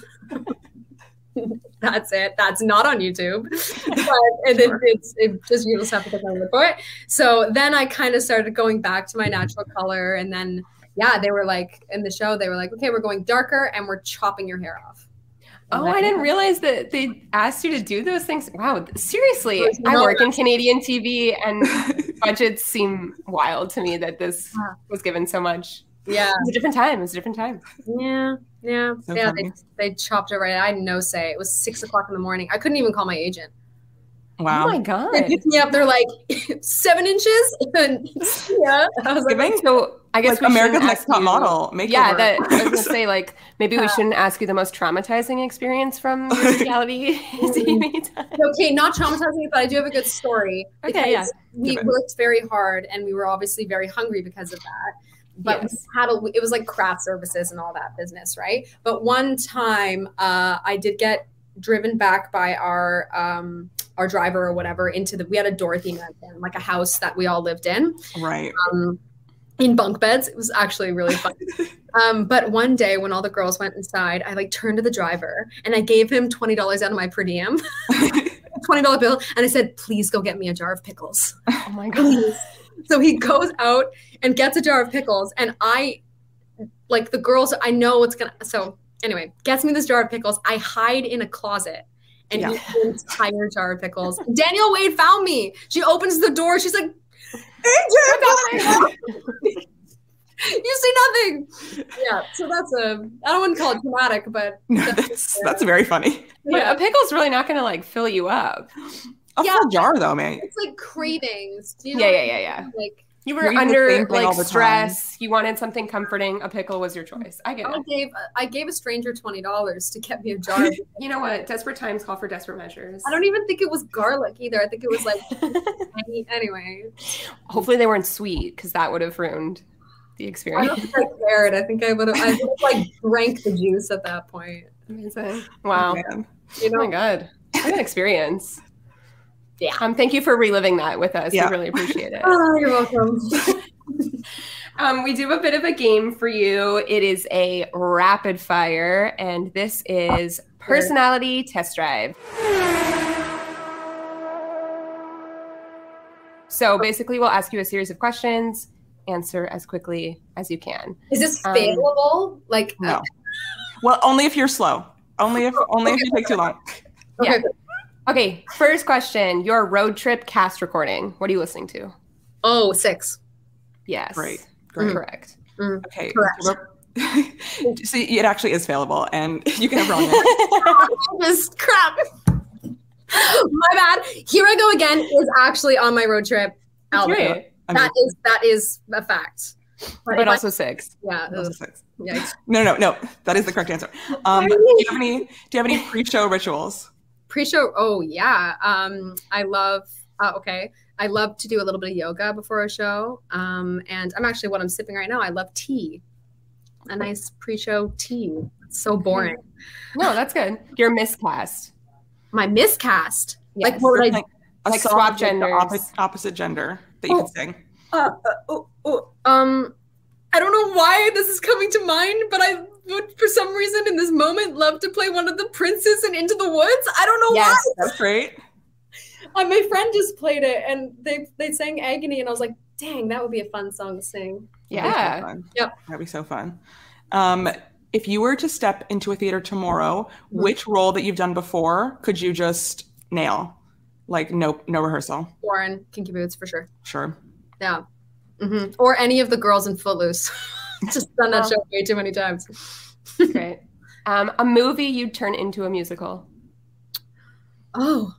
That's it. That's not on YouTube. But it just you just have to put my word for it. So then I kind of started going back to my natural color. And then, yeah, they were like, in the show, they were like, okay, we're going darker and we're chopping your hair off. Oh, I didn't realize that they asked you to do those things. Wow, seriously. There's I no work in Canadian TV and budgets seem wild to me that this was given so much. Yeah. It was a different time. It was a different time. Yeah. So Yeah. funny. They chopped it right. I had no say. It was 6 o'clock in the morning. I couldn't even call my agent. Wow. Oh my God. They picked me up. They're like 7 inches. And yeah. I was like, Giving So I guess like we America's shouldn't Next ask Top you- Model. Makeover. Yeah, that I was gonna say like maybe we shouldn't ask you the most traumatizing experience from your reality TV time. okay, not traumatizing, but I do have a good story. Okay, because yeah. we Give it. worked very hard and we were obviously very hungry because of that. But Yes. we had it was like craft services and all that business, right? But one time I did get driven back by our driver or whatever we had a Dorothy mansion, like a house that we all lived in. Right. In bunk beds. It was actually really fun. But one day when all the girls went inside, I like turned to the driver and I gave him $20 out of my per diem, $20 bill. And I said, please go get me a jar of pickles. Oh my God. So he goes out and gets a jar of pickles. And the girls, I know what's so anyway, gets me this jar of pickles. I hide in a closet and eat the entire jar of pickles. Danielle Wade found me. She opens the door. She's like, you see nothing. Yeah, so that's I don't want to call it dramatic, but No, that's very funny. But a pickle's really not going to like fill you up. A full jar though, man. it's like cravings. Do you know? Yeah. Like You You're were eating the same under thing all like the stress. You wanted something comforting. A pickle was your choice. I get it. I gave a stranger $20 to get me a jar. You know what? Desperate times call for desperate measures. I don't even think it was garlic either. I think it was like anyway. Hopefully they weren't sweet because that would have ruined the I experience. don't think I cared. I think I would have like drank the juice at that point. Amazing. Wow. Man. You Oh my know? god. What an experience. Yeah. Thank you for reliving that with us. Yeah. We really appreciate it. Oh, you're welcome. We do a bit of a game for you. It is a rapid fire, and this is personality test drive. So basically, we'll ask you a series of questions. Answer as quickly as you can. Is this failable? Like No. Well, only if you're slow. Only if you take too long. Yeah. Okay. First question: your road trip cast recording. What are you listening to? Oh, 6. Yes. Great. Correct. Okay. Correct. See, it actually is failable, and you can have wrong answers. Just crap. My bad. Here I go again is actually on my road trip. Alabama. Great. That is a fact. But if also 6. Those are 6. Yikes. No. That is the correct answer. Do you have any pre-show rituals? Pre-show. Oh yeah. I love. Okay. I love to do a little bit of yoga before a show. And I'm actually what I'm sipping right now. I love tea. A nice pre-show tea. It's so boring. No, that's good. You're miscast. My miscast. Yes. Like what would I? Like a Like song swap with the genders. opposite gender that you can sing. I don't know why this is coming to mind, but I would, for some reason, in this moment, love to play one of the princes in Into the Woods. I don't know Yes. That's great. why. My friend just played it, and they sang Agony, and I was like, dang, that would be a fun song to sing. Yeah. Fun. Yep. That'd be so fun. If you were to step into a theater tomorrow, which role that you've done before could you just nail? Like no rehearsal. Warren, Kinky Boots, for sure. Sure. Yeah. Or any of the girls in Footloose. Just done that show way too many times. Great. A movie you'd turn into a musical. Oh,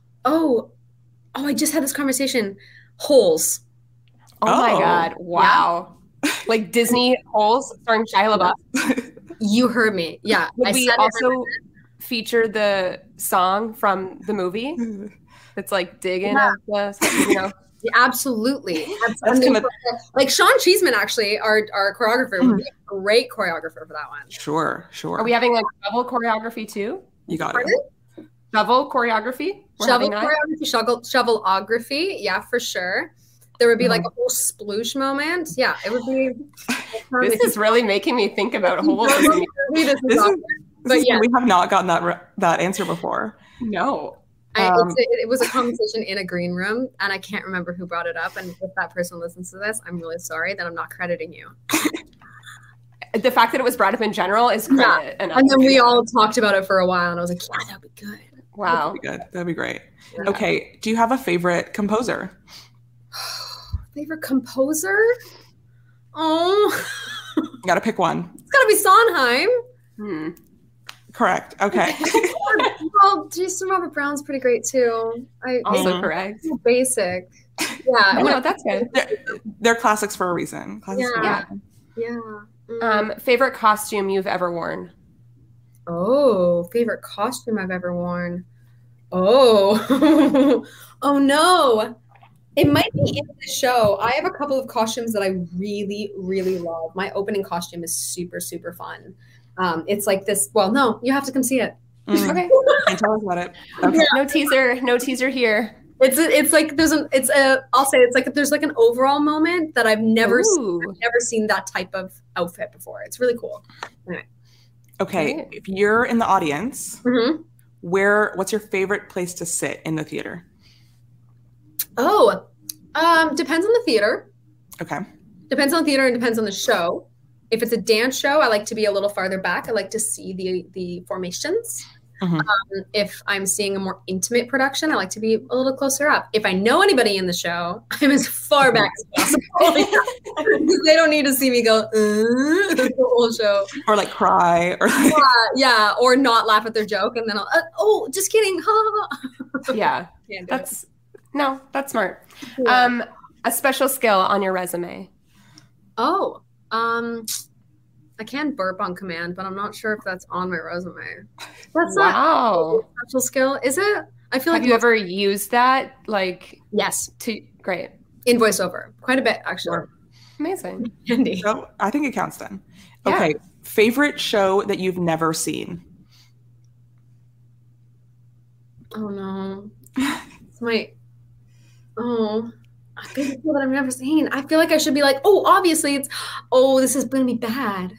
I just had this conversation. Holes. Oh my Oh. god. Wow. Like Disney Holes starring Shia LaBeouf. You heard me. Yeah. Would I we said it. also feature the song from the movie? It's like digging up the, you know. Yeah, absolutely. That's gonna- like Sean Cheeseman, actually, our choreographer, would be a great choreographer for that one. Sure. Are we having like shovel choreography too? You got Pardon? it. Shovel choreography? We're Shovel having that? choreography, shovelography, yeah, for sure. There would be like a whole sploosh moment. Yeah, it would be. This is really making me think about holes. This is awkward. But yeah, We have not gotten that answer before. No. it was a conversation in a green room, and I can't remember who brought it up. And if that person listens to this, I'm really sorry that I'm not crediting you. The fact that it was brought up in general is credit. And then we all talked about it for a while, and I was like, yeah, that'd be good. Wow. That'd be good. That'd be great. Yeah. Okay. Do you have a favorite composer? Favorite composer? Oh, You got to pick one. it's gotta be Sondheim. Correct. Okay. Well, Jason Robert Brown's pretty great too. Also Mhm. correct. So basic. Yeah. No, that's good. They're classics for a reason. Classics for a Yeah. reason. Yeah. Favorite costume you've ever worn? Oh, favorite costume I've ever worn. Oh, oh no. It might be in the show. I have a couple of costumes that I really, really love. My opening costume is super, super fun. It's like this. Well, no, you have to come see it. Okay. Can't tell us about it. Okay. No teaser here. It's like I'll say it's like there's like an overall moment that I've never Ooh. seen that type of outfit before. It's really cool. Okay. Great. If you're in the audience, Mm-hmm. what's your favorite place to sit in the theater? Oh, depends on the theater. Okay. Depends on the theater and depends on the show. If it's a dance show, I like to be a little farther back. I like to see the formations. If I'm seeing a more intimate production, I like to be a little closer up. If I know anybody in the show, I'm as far back as possible. Because they don't need to see me go the whole show. Or like cry or like, Yeah, or not laugh at their joke, and then I'll just kidding. Yeah, Can't do that's smart. A special skill on your resume. I can burp on command, but I'm not sure if that's on my resume. That's not Wow. a special skill, is it? I feel Have like you ever used that? Like, yes, great. in voiceover, quite a bit actually. Sure. Amazing. Andy. So I think it counts then. Yeah. Okay. Favorite show that you've never seen? Oh no, it's my a favorite show that I've never seen. I feel like I should be like, obviously it's. This is gonna be bad.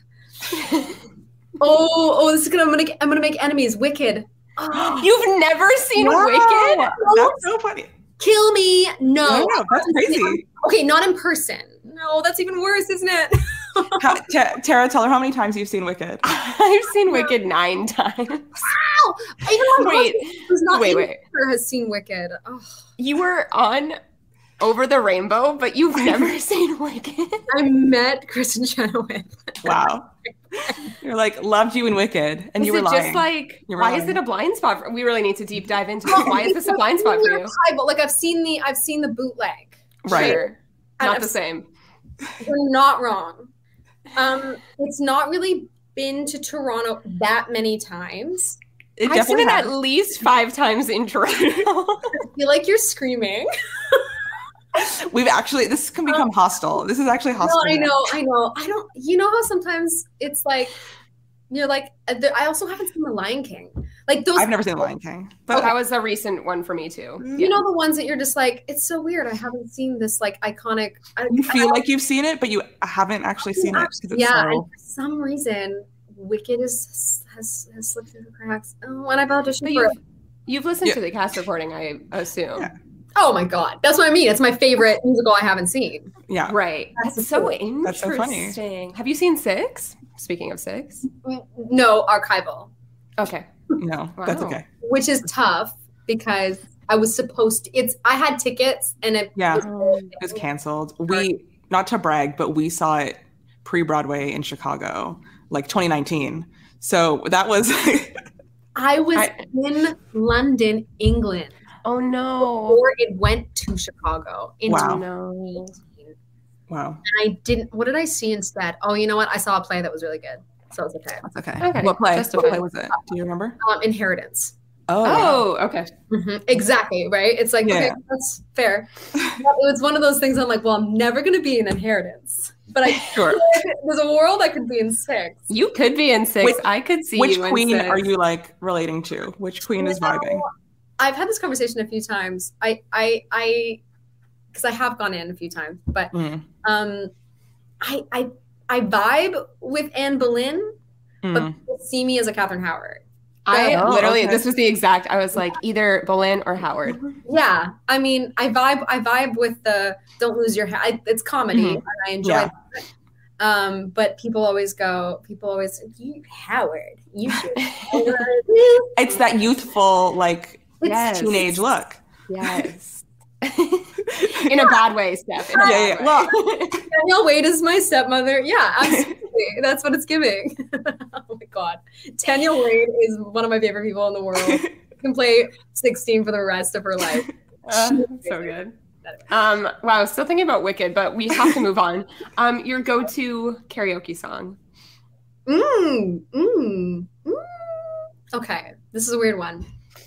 This is I'm gonna make enemies. Wicked. You've never seen Wow, Wicked? That's so funny. Kill me. No. Yeah, that's crazy. Okay, not in person. No, that's even worse, isn't it? Tara, tell her how many times you've seen Wicked. I've seen Wicked 9 times. Wow. Even my Wait, husband, who's not wait, even wait. here, has seen Wicked. Oh, You were on Over the Rainbow, but you've never seen Wicked? I met Kristen Chenoweth. Wow. You're like, loved you in Wicked. And Is you were it lying. just like, You were why is lying. it a blind spot? We really need to deep dive into this. Why is this a blind spot for you? But like I've seen the bootleg. Right. Sure. And Not I've the same. You're not wrong. It's not really been to Toronto that many times. It I've seen definitely it has. at least 5 times in Toronto. I feel like you're screaming. We've actually, this can become hostile. This is actually hostile. No, I know. I don't. You know how sometimes it's like you're like. I also haven't seen The Lion King. Like those. I've never seen The Lion King. But That was a recent one for me too. You know the ones that you're just like, it's so weird. I haven't seen this like iconic. you feel like you've seen it, but you haven't actually seen it. 'Cause it's yeah, and so- for some reason, Wicked has slipped through the cracks. Oh, and I've auditioned But for it. you've listened Yeah. to the cast recording, I assume. Yeah. Oh my god, that's what I mean. It's my favorite musical I haven't seen. yeah. Right. That's so cool. interesting. That's so funny. Have you seen 6? Speaking of 6. No, archival, No, Okay. that's Wow. okay. which is tough because I was supposed to. I had tickets and it. Yeah. was- It was canceled. We, not to brag, but we saw it pre-Broadway in Chicago, like 2019. So that was I was I- in London, England, Oh no. before it went to Chicago. In Wow. No. 2018. wow. And I didn't. What did I see instead? Oh, you know what? I saw a play that was really good, so it's okay. That's okay. Okay, What play? justified. What play was it? Do you remember? Inheritance. Oh, Oh, okay. Exactly, right? It's like, okay, Yeah. that's fair. But it's one of those things I'm like, well, I'm never going to be in Inheritance. But I sure. there's a world I could be in 6. You could be in 6. Which- I could see Which you in queen 6. are you like relating to? Which queen is vibing? I've had this conversation a few times. Because I have gone in a few times, but Mm. I vibe with Anne Boleyn, but Mm. people see me as a Catherine Howard. I Oh, literally, okay. this was the exact, I was like either Boleyn or Howard. Yeah, I mean, I vibe with the don't lose your head. It's comedy, Mhm. and I enjoy Yeah. that. But people always you Howard, you should. It's that youthful, like Yes. teenage look. Yes. In a bad way, Steph. In a Yeah, bad yeah. way. Danielle Wade is my stepmother. Yeah, absolutely. That's what it's giving. Oh my god, Danielle Wade is one of my favorite people in the world. She can play 16 for the rest of her life. So good. Wow, still thinking about Wicked, but we have to move on. Your go-to karaoke song. Okay, this is a weird one.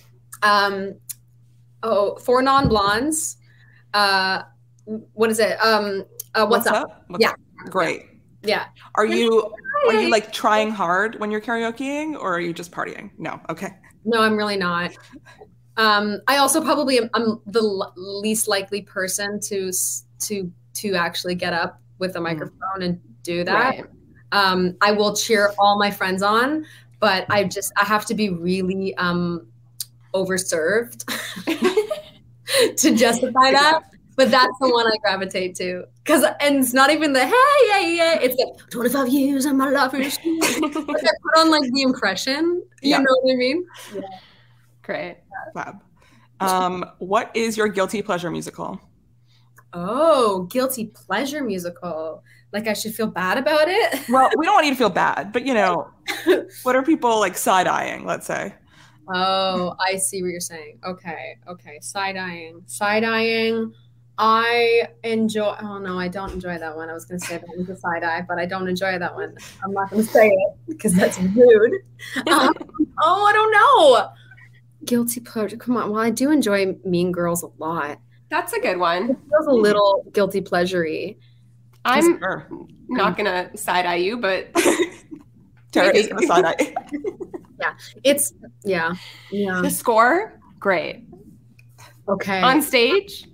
For non-blondes. What is it? What's up? What's Yeah. up? Great. Yeah. Are you like trying hard when you're karaokeing, or are you just partying? No. Okay. No, I'm really not. I also probably I'm the least likely person to actually get up with a microphone and do that. Right. I will cheer all my friends on, but I have to be really overserved to justify that. But that's the one I gravitate to. And it's not even the hey, yeah, yeah. It's the 25 years of my life. Like I put on like the impression. You know what I mean? Yeah. Great. Fab. What is your guilty pleasure musical? Oh, guilty pleasure musical. Like I should feel bad about it? Well, we don't want you to feel bad, but what are people like side-eyeing, let's say? Oh, I see what you're saying. Okay. Side-eyeing. I enjoy, oh no, I don't enjoy that one. I was going to say that was a side eye, but I don't enjoy that one. I'm not going to say it because that's rude. I don't know. Guilty pleasure. Come on. Well, I do enjoy Mean Girls a lot. That's a good one. It feels a little guilty pleasure-y. I'm not going to side eye you, but Tara is going to side eye. Yeah. The score, great. Okay. On stage,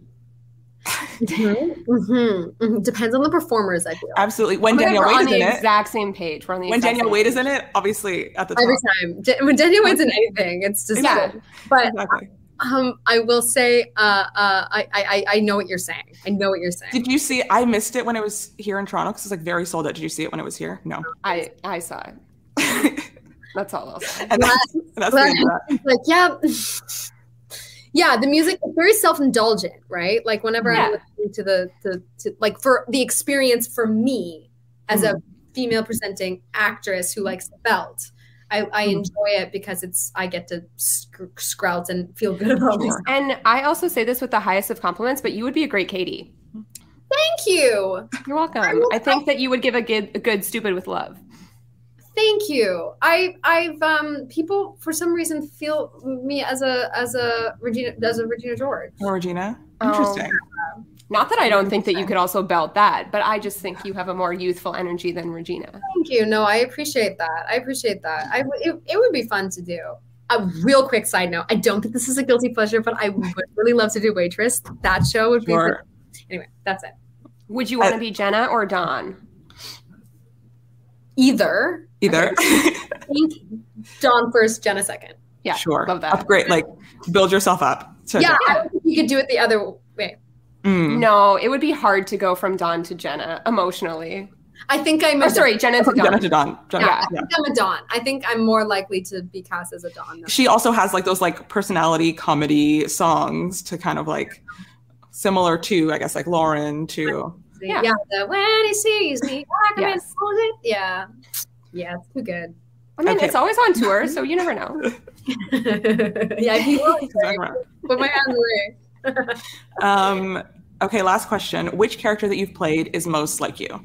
depends on the performers, I feel. Absolutely. When we're Danielle Wade is on in the it. exact same page. We're on the When exact Danielle same Wade is page. in it, obviously at the top. Every time. When Danielle Wade's in anything, it's just Exactly. But Exactly. I will say I know what you're saying. Did you see? I missed it when it was here in Toronto because it's like very sold out. Did you see it when it was here? No. I saw it. That's all I'll say. And that's the end of that. Like yeah, the music is very self-indulgent, right? Like whenever I'm listening to like for the experience for me as a female presenting actress who likes the belt, I enjoy it because I get to sprout and feel good about myself. And I also say this with the highest of compliments, but you would be a great Katie. Thank you. You're welcome. I think that you would give a good stupid with love. Thank you. I've people for some reason feel me as a Regina George. Oh, Regina. Interesting. Not that I don't think that you could also belt that, but I just think you have a more youthful energy than Regina. Thank you. No, I appreciate that. It would be fun to do. A real quick side note. I don't think this is a guilty pleasure, but I would really love to do Waitress. That show would be fun. Anyway, that's it. Would you want to be Jenna or Dawn? Either. I think Dawn first, Jenna second. Yeah, sure. Love that. Upgrade, like build yourself up. I don't think you could do it the other way. No, it would be hard to go from Dawn to Jenna emotionally. I think I'm Jenna to Dawn. Jenna to Dawn. I think I'm a Dawn. I think I'm more likely to be cast as a Dawn. She also has like those like personality comedy songs to kind of like similar to, I guess, like Lauren too. Yeah. The when he sees me, Yes. Yeah, it's too good. I mean, it's always on tour, so you never know. Yeah, put my hands away. Okay, last question. Which character that you've played is most like you?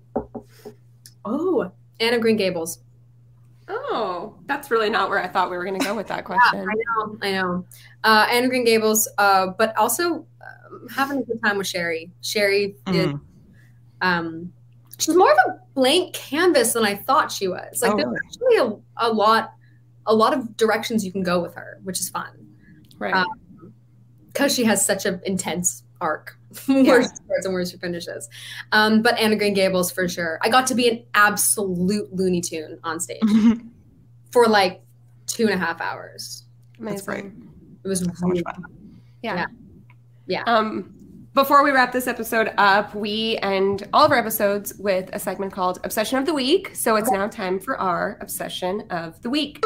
Oh, Anne of Green Gables. Oh, that's really not where I thought we were going to go with that question. Yeah, I know. Anne of Green Gables, but also having a good time with Sherry. Sherry did. She's more of a blank canvas than I thought she was. Like there's actually a lot of directions you can go with her, which is fun. Right. Because she has such an intense arc. Where she starts and where she finishes. But Anne of Green Gables for sure. I got to be an absolute Looney Tune on stage for like 2.5 hours. Amazing. That's great. It was so much fun. Yeah. Before we wrap this episode up, we end all of our episodes with a segment called Obsession of the Week. So it's now time for our Obsession of the Week.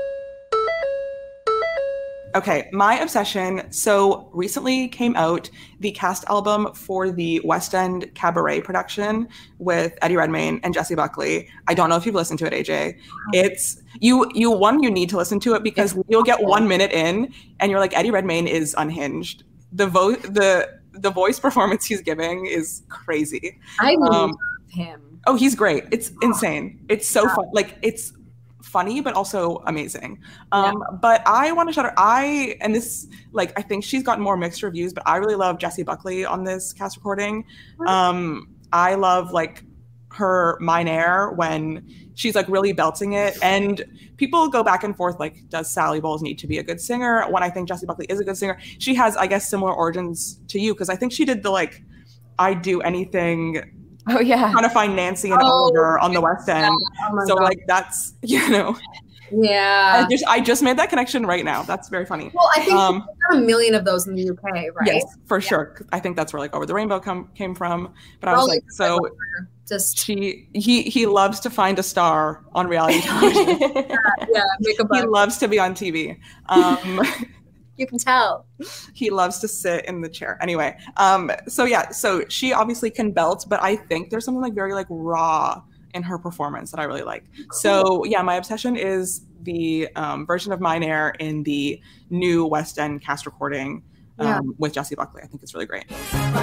Okay, my obsession. So recently came out the cast album for the West End Cabaret production with Eddie Redmayne and Jessie Buckley. I don't know if you've listened to it, AJ. It's you need to listen to it because you'll get 1 minute in and you're like, Eddie Redmayne is unhinged. The voice performance he's giving is crazy. I love him. Oh, he's great. It's insane. It's so fun. Like it's funny but also amazing. But I want to shout out I think she's gotten more mixed reviews, but I really love Jessie Buckley on this cast recording. I love like her Mine Air when she's like really belting it, and people go back and forth like, does Sally Bowles need to be a good singer? When I think Jessie Buckley is a good singer. She has, I guess, similar origins to you because I think she did the like I Do Anything. Oh yeah, trying to find Nancy and Oliver on the West End. So God. like that's Yeah. I just made that connection right now. That's very funny. Well, I think we've got a million of those in the UK, right? Yes, for sure. I think that's where like Over the Rainbow came from. But I was like, so just he loves to find a star on reality television. make a He buck. loves to be on TV. You can tell. He loves to sit in the chair. Anyway, so she obviously can belt, but I think there's something like very like raw in her performance that I really like. Cool. So yeah, my obsession is the version of Mein Air in the new West End cast recording with Jessie Buckley. I think it's really great.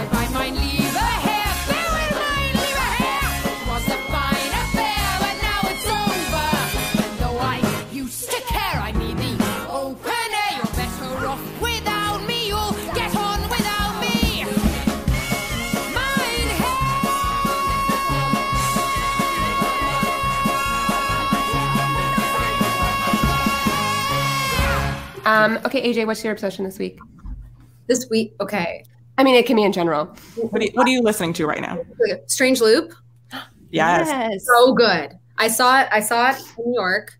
Okay, AJ, what's your obsession this week? This week, okay. I mean, it can be in general. What are you listening to right now? Strange Loop. Yes. So good. I saw it in New York.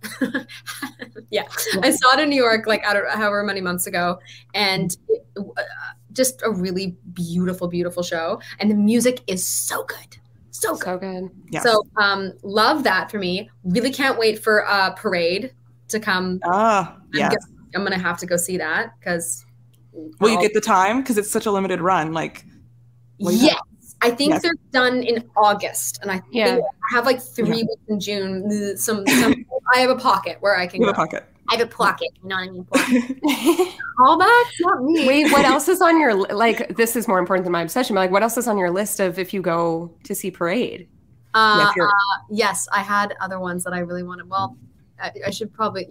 I saw it in New York like however many months ago, and just a really beautiful, beautiful show. And the music is so good. So good. Yes. So love that for me. Really can't wait for Parade to come. Yes. I'm gonna have to go see that because. Will you get the time? Because it's such a limited run. Like. Yes. I think they're done in August, and I think I have like 3 weeks in June. Some I have a pocket where I can go. A pocket. I have a pocket. You know what I mean? Callbacks, not me. Wait, what else is on your like? This is more important than my obsession. But like, what else is on your list of if you go to see Parade? Yes, I had other ones that I really wanted. Well, I should probably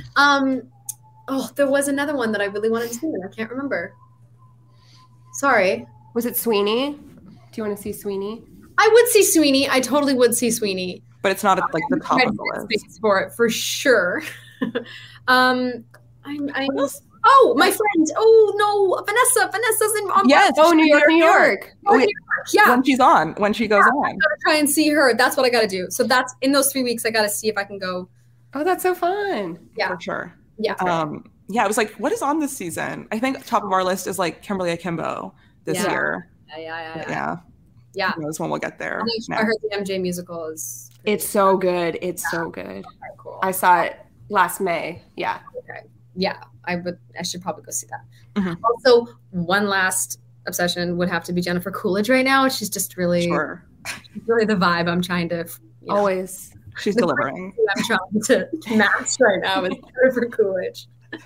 there was another one that I really wanted to see, and I can't remember. Sorry. Was it Sweeney? Do you want to see Sweeney? I would see Sweeney. I totally would see Sweeney. But it's not at like the top of the list. For it, for sure. My friend. Oh no, Vanessa's in. Yes. New York. Yeah. When she goes on. I gotta try and see her. That's what I gotta do. So that's in those 3 weeks. I gotta see if I can go. Oh, that's so fun. Yeah, for sure. Yeah. It was like, what is on this season? I think top of our list is like Kimberly Akimbo this year. Yeah. Who knows when we'll get there. I heard the MJ musical is. It's so good. It's so good. Okay, cool. I saw it last May. Yeah. Okay. Yeah, I should probably go see that. Mm-hmm. Also, one last obsession would have to be Jennifer Coolidge right now. She's just really, really the vibe I'm trying to. Always. She's delivering. I'm trying to match right now with Jennifer Coolidge.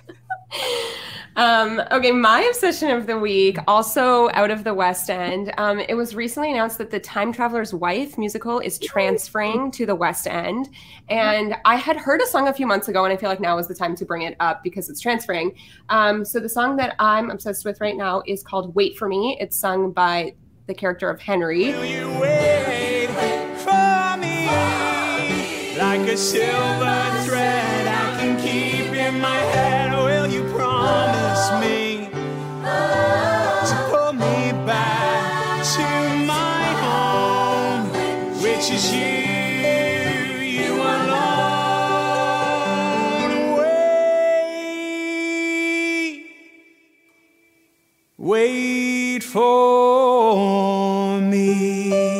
Okay, my obsession of the week, also out of the West End. It was recently announced that the Time Traveler's Wife musical is transferring to the West End. And I had heard a song a few months ago, and I feel like now is the time to bring it up because it's transferring. So the song that I'm obsessed with right now is called Wait For Me. It's sung by the character of Henry. Will you wait for me like a silver thread I can keep in my head? Will you promise me to pull me back to my home, which is you alone? Wait for me.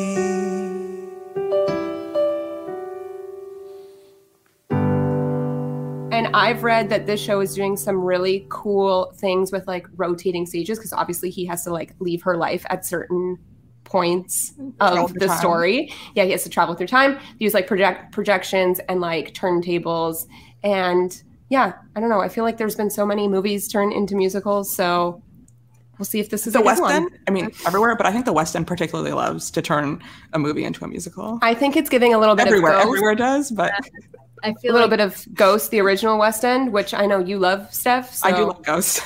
And I've read that this show is doing some really cool things with like rotating stages because obviously he has to like leave her life at certain points of the story. Yeah, he has to travel through time. They use like projections and like turntables. And yeah, I don't know. I feel like there's been so many movies turned into musicals. So we'll see if this is the a good West one. End. I mean, everywhere, but I think the West End particularly loves to turn a movie into a musical. I think it's giving a little bit everywhere. of Ghost. Everywhere does, but I feel a little bit of Ghost, the original West End, which I know you love, Steph. So. I do love Ghost.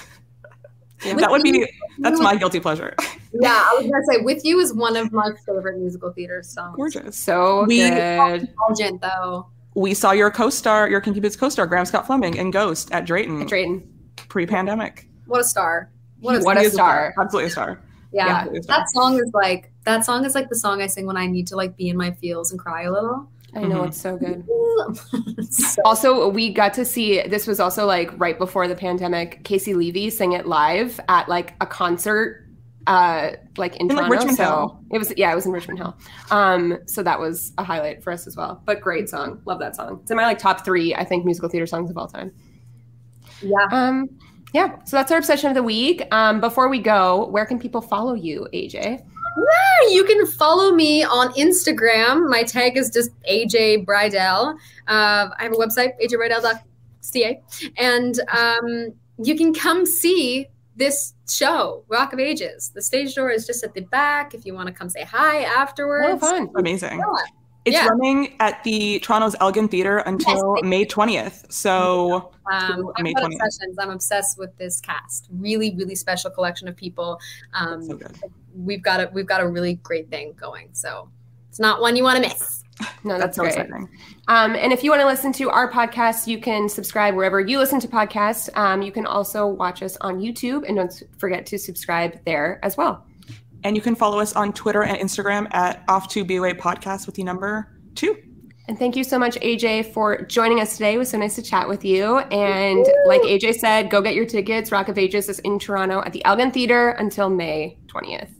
That's my guilty pleasure. Yeah, I was gonna say With You is one of my favorite musical theater songs. Gorgeous. So good. Indulgent though. We saw your co-star, your Kinky Boots co-star, Graham Scott Fleming in Ghost at Drayton. Pre-pandemic. What a star. What a star. Absolutely a star. Yeah. That song is like the song I sing when I need to like be in my feels and cry a little. I know, it's so good. So- Also, we got to see, this was also like right before the pandemic, Casey Levy sing it live at like a concert like in Toronto. Richmond so Hill. it was in Richmond Hill. So that was a highlight for us as well. But great song. Love that song. It's in my like top 3, I think, musical theater songs of all time. yeah. Yeah. So that's our obsession of the week. Before we go, where can people follow you, AJ? You can follow me on Instagram. My tag is just AJ Brydell. I have a website, ajbrydell.ca. And you can come see this show, Rock of Ages. The stage door is just at the back if you want to come say hi afterwards. Oh, fun. Amazing. Yeah. It's Yeah. running at the Toronto's Elgin Theatre until May 20th. So May I've got 20th. obsessions. I'm obsessed with this cast. Really, really special collection of people. So good. We've got a really great thing going. So it's not one you want to miss. No, that's so great. exciting. And if you want to listen to our podcast, you can subscribe wherever you listen to podcasts. You can also watch us on YouTube, and don't forget to subscribe there as well. And you can follow us on Twitter and Instagram at Off2BOA Podcast with the number 2. And thank you so much, AJ, for joining us today. It was so nice to chat with you. And like AJ said, go get your tickets. Rock of Ages is in Toronto at the Elgin Theatre until May 20th.